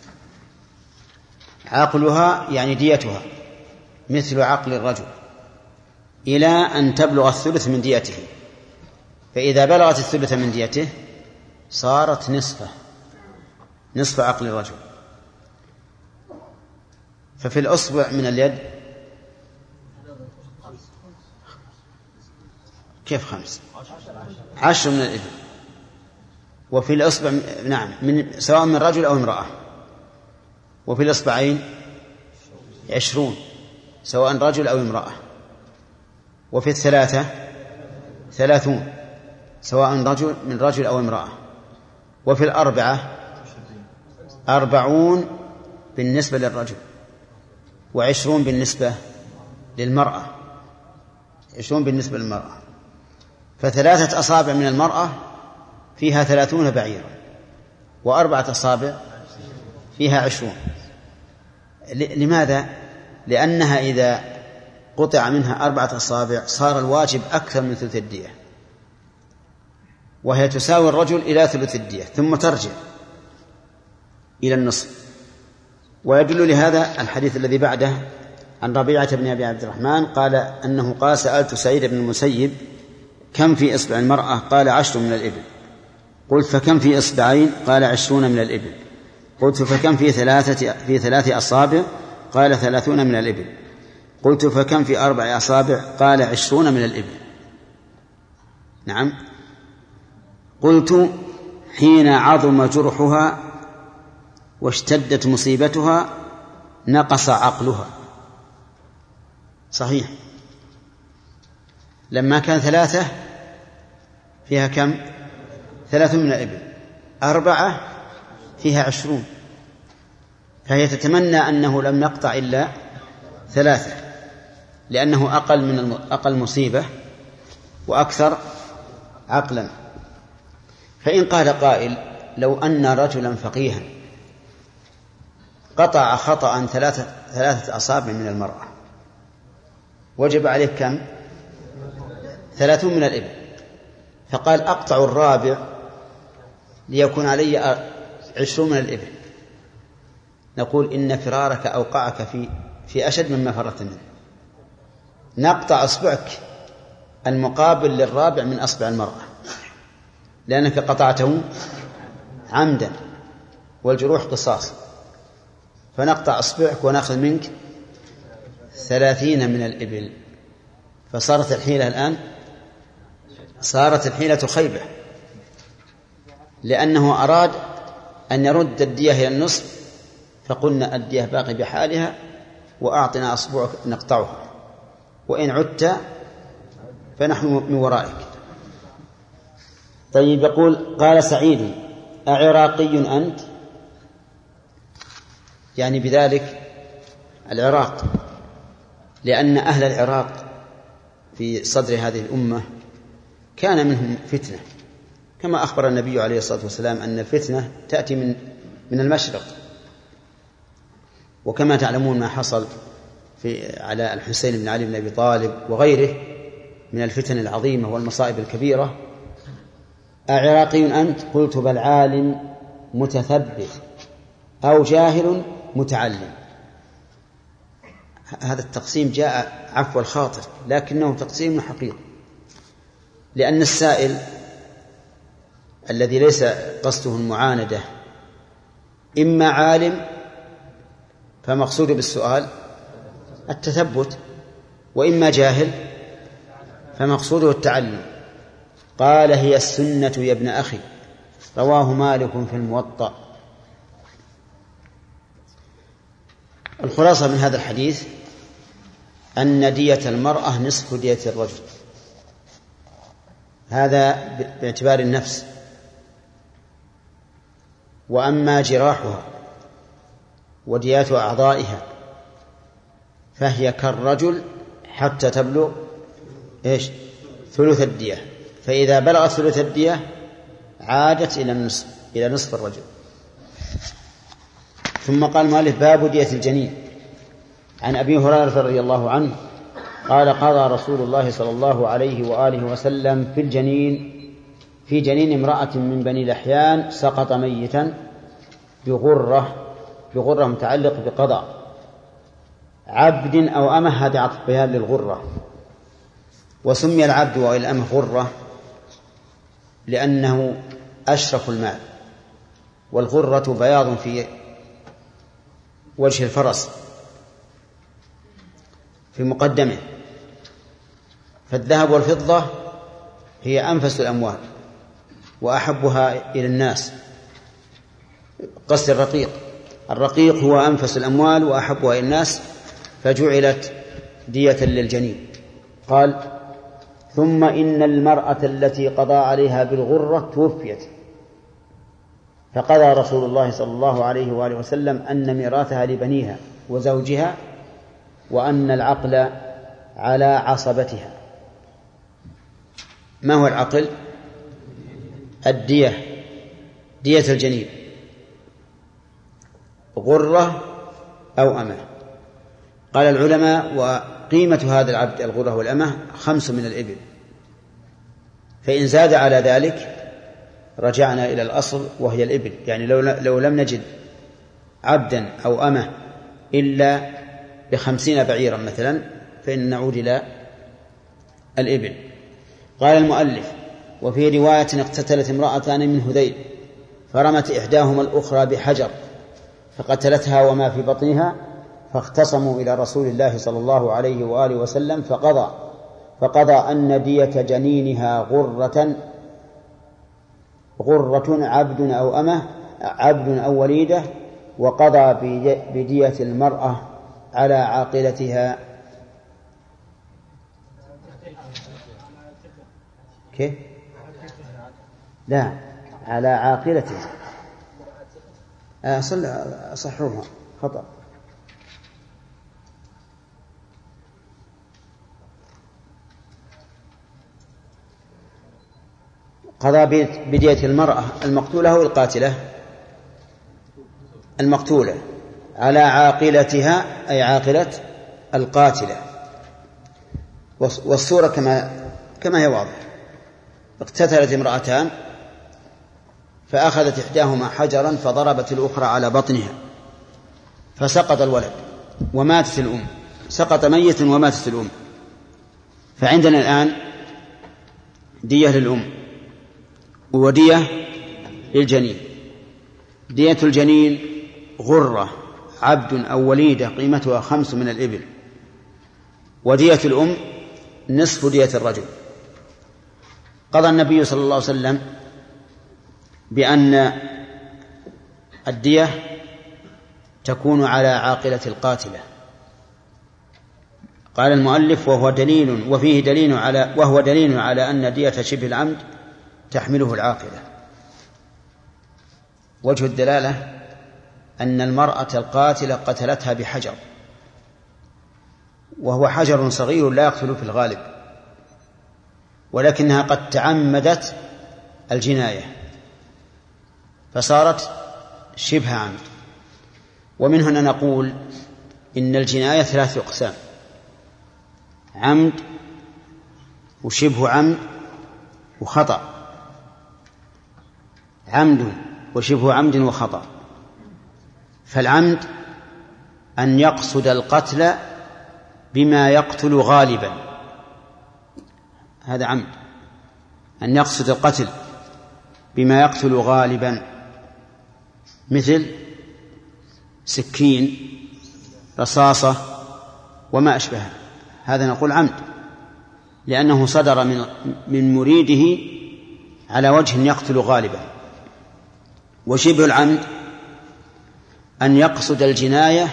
عقلها يعني ديتها مثل عقل الرجل إلى أن تبلغ الثلث من ديته، فإذا بلغت الثلث من ديته صارت نصف عقل الرجل. ففي الأصبع من اليد كيف 5؟ 10 من الإبل. وفي الأصبع نعم سواء من رجل أو امرأة. وفي الأصبعين 20 سواء رجل أو امرأة. وفي الثلاثة 30 سواء من رجل أو امرأة. وفي الأربعة 40 بالنسبة للرجل 20 بالنسبة للمرأة. 20 بالنسبة للمرأة. فثلاثة أصابع من المرأة فيها 30 بعيرا، و4 أصابع فيها 20. لماذا؟ لأنها إذا قطع منها 4 أصابع صار الواجب أكثر من ثلث الدية، وهي تساوي الرجل إلى ثلث الدية ثم ترجع إلى النصف. ويدل لهذا الحديث الذي بعده عن ربيعة بن أبي عبد الرحمن قال أنه قال: سألت سعيد بن المسيب: كم في إصبع المرأة؟ قال: 10 من الإبل. قلت: فكم في إصبعين؟ قال: 20 من الإبل. قلت: فكم في 3 أصابع؟ قال: 30 من الإبل. قلت: فكم في 4 أصابع؟ قال: 20 من الإبل. نعم. قلت: حين عظم جرحها واشتدت مصيبتها نقص عقلها. صحيح، لما كان 3 فيها كم؟ 30 من الإبل. 4 فيها 20، فهي تتمنى أنه لم يقطع إلا 3 لأنه أقل مصيبة وأكثر عقلا. فإن قال قائل: لو أن رجلا فقيها قطع خطأ 3 أصابع من المرأة وجب عليه كم؟ 30 من الإبل، فقال: أقطع الرابع ليكون علي 20 من الإبل. نقول: إن فرارك أوقعك في أشد مما فررت منه. نقطع أصبعك المقابل للرابع من أصبع المرأة لأنك قطعته عمدا والجروح قصاص، فنقطع أصبعك ونأخذ منك 30 من الإبل. فصارت الحيلة الآن حيلة خيبة، لأنه أراد أن يرد الدية إلى النصف، فقلنا: الدية باقي بحالها وأعطنا أصبعك نقطعها، وإن عدت فنحن من ورائك. طيب، يقول: قال سعيد: أعراقي أنت؟ يعني بذلك العراق، لأن أهل العراق في صدر هذه الأمة كان منهم فتنة، كما أخبر النبي عليه الصلاة والسلام أن الفتنة تأتي من المشرق. وكما تعلمون ما حصل على الحسين بن علي بن أبي طالب وغيره من الفتن العظيمة والمصائب الكبيرة. أعراقي أنت؟ قلت: بل عالم متثبت أو جاهل متعلم. هذا التقسيم جاء عفو الخاطر، لكنه تقسيم حقيقي، لأن السائل الذي ليس قصده المعاندة إما عالم فمقصود بالسؤال التثبت، وإما جاهل فمقصوده التعلم. قال: هي السنة يا ابن أخي. رواه مالك في الموطأ. الخلاصة من هذا الحديث أن دية المرأة نصف دية الرجل، هذا باعتبار النفس. وأما جراحها وديات أعضائها فهي كالرجل حتى تبلغ ثلث الدية، فإذا بلغت ثلث الدية عادت إلى نصف الرجل. ثم قال المؤلف: باب دية الجنين. عن أبي هريرة رضي الله عنه قال: قضى رسول الله صلى الله عليه وآله وسلم في جنين امرأة من بني لحيان سقط ميتا بغرة متعلق بقضاء عبد أو أمة، هذا عطف بيان للغرة. وسمي العبد والأمة غرة لأنه أشرف المال، والغرة بياض في وجه الفرس في مقدمه. فالذهب والفضة هي أنفس الأموال وأحبها إلى الناس، قصد الرقيق هو أنفس الأموال وأحبها إلى الناس، فجعلت دية للجنين. قال: ثم إن المرأة التي قضى عليها بالغرة توفيت، فقضى رسول الله صلى الله عليه وآله وسلم أن ميراثها لبنيها وزوجها، وأن العقل على عصبتها. ما هو العقل؟ دية الجنين، غرة أو أمة. قال العلماء: وقيمة هذا العبد الغرة والأمة 5 من الإبل، فإن زاد على ذلك رجعنا إلى الأصل وهي الإبل. يعني لو لم نجد عبدا أو أمة إلا ب50 بعيرا مثلا، فإن نعود إلى الإبل. قال المؤلف: وفي رواية: اقتتلت امرأتان من هذيل فرمت إحداهما الأخرى بحجر فقتلتها وما في بطنها، فاختصموا إلى رسول الله صلى الله عليه وآله وسلم فقضى أن دية جنينها غرة عبد أو أمة، عبد أو وليدة، وقضى بدية المرأة على عاقلتها. كيف؟ لا، على عاقلتها. صحوها خطأ. قضى بدية المرأة المقتولة أو القاتلة؟ المقتولة على عاقلتها، أي عاقلة القاتلة. والصورة كما هي واضحة: اقتتلت امرأتان فأخذت إحداهما حجرا فضربت الأخرى على بطنها فسقط الولد وماتت الأم، سقط ميت وماتت الأم. فعندنا الآن دية للأم ودية للجنين. دية الجنين غرة عبد أو وليدة قيمتها 5 من الإبل، ودية الأم نصف دية الرجل. قضى النبي صلى الله عليه وسلم بأن الدية تكون على عاقلة القاتلة. قال المؤلف: وهو دليل على أن دية شبه العمد تحمله العاقلة. وجه الدلالة أن المرأة القاتلة قتلتها بحجر، وهو حجر صغير لا يقتل في الغالب، ولكنها قد تعمدت الجناية فصارت شبه عمد. ومن هنا نقول إن الجناية 3 أقسام: عمد وشبه عمد وخطأ. عمد وشبه عمد وخطأ. فالعمد أن يقصد القتل بما يقتل غالبا، هذا عمد، أن يقصد القتل بما يقتل غالبا، مثل سكين، رصاصة وما أشبه، هذا نقول عمد، لأنه صدر من مريده على وجه يقتل غالبا. وشبه العمد أن يقصد الجناية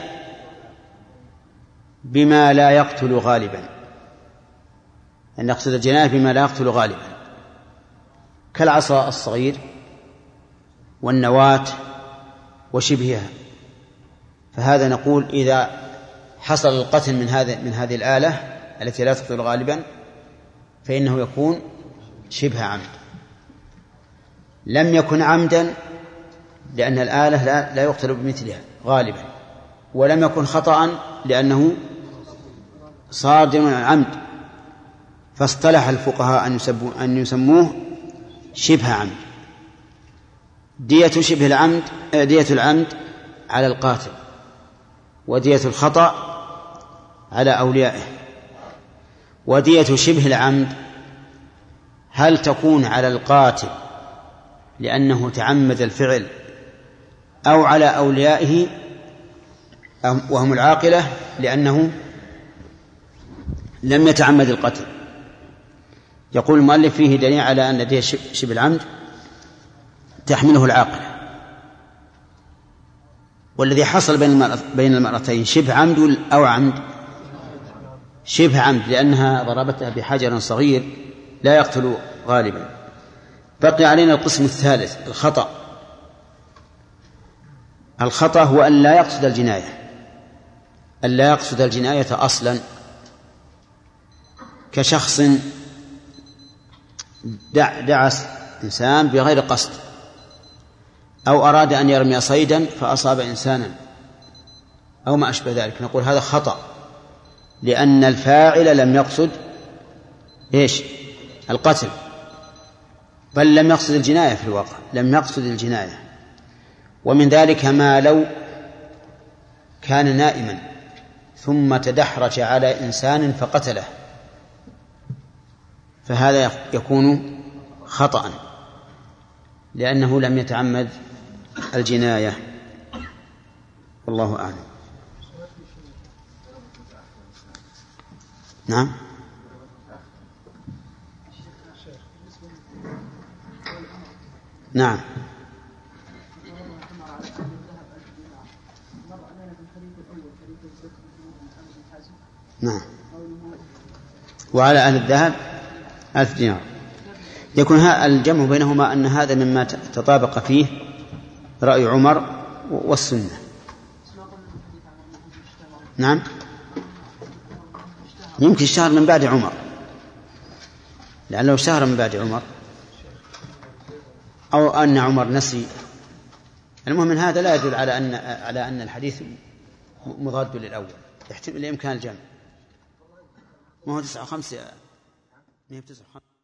بما لا يقتل غالبا، أن يقصد الجناية بما لا يقتل غالبا، كالعصا الصغير والنواة وشبهها. فهذا نقول إذا حصل القتل من هذه الآلة التي لا تقتل غالبا فإنه يكون شبه عمد. لم يكن عمدا لأن الآلة لا يقتل بمثلها غالبا، ولم يكن خطأ لأنه صادر عن عمد، فاصطلح الفقهاء أن يسموه شبه عمد. دية العمد على القاتل، ودية الخطأ على أوليائه. ودية شبه العمد هل تكون على القاتل لأنه تعمد الفعل، أو على أوليائه وهم العاقلة لأنه لم يتعمد القتل؟ يقول المؤلف فيه دليل على أن دية شبه العمد تحمله العاقلة. والذي حصل بين المرأتين شبه عمد أو عمد؟ شبه عمد، لأنها ضربتها بحجر صغير لا يقتل غالبا. بقي علينا القسم الثالث، الخطأ. الخطأ هو أن لا يقصد الجناية، أن لا يقصد الجناية أصلا، كشخص دعس إنسان بغير قصد، أو أراد أن يرمي صيدا فأصاب إنسانا أو ما أشبه ذلك، نقول هذا خطأ، لأن الفاعل لم يقصد القتل، بل لم يقصد الجناية في الواقع، لم يقصد الجناية. ومن ذلك ما لو كان نائما ثم تدحرج على إنسان فقتله، فهذا يكون خطأ لأنه لم يتعمد الجناية. والله أعلم. نعم. نعم. نعم. وعلى أهل الذهب 1000 دينار. يكون الجمع بينهما أن هذا مما تطابق فيه رأي عمر والسنة. نعم. يمكن اشتهر من بعد عمر، لأنه اشتهر من بعد عمر، أو أن عمر نسي. المهم من هذا لا يدل على أن الحديث مضاد للأول، يحتمل الإمكان الجمع. ما هو 9 5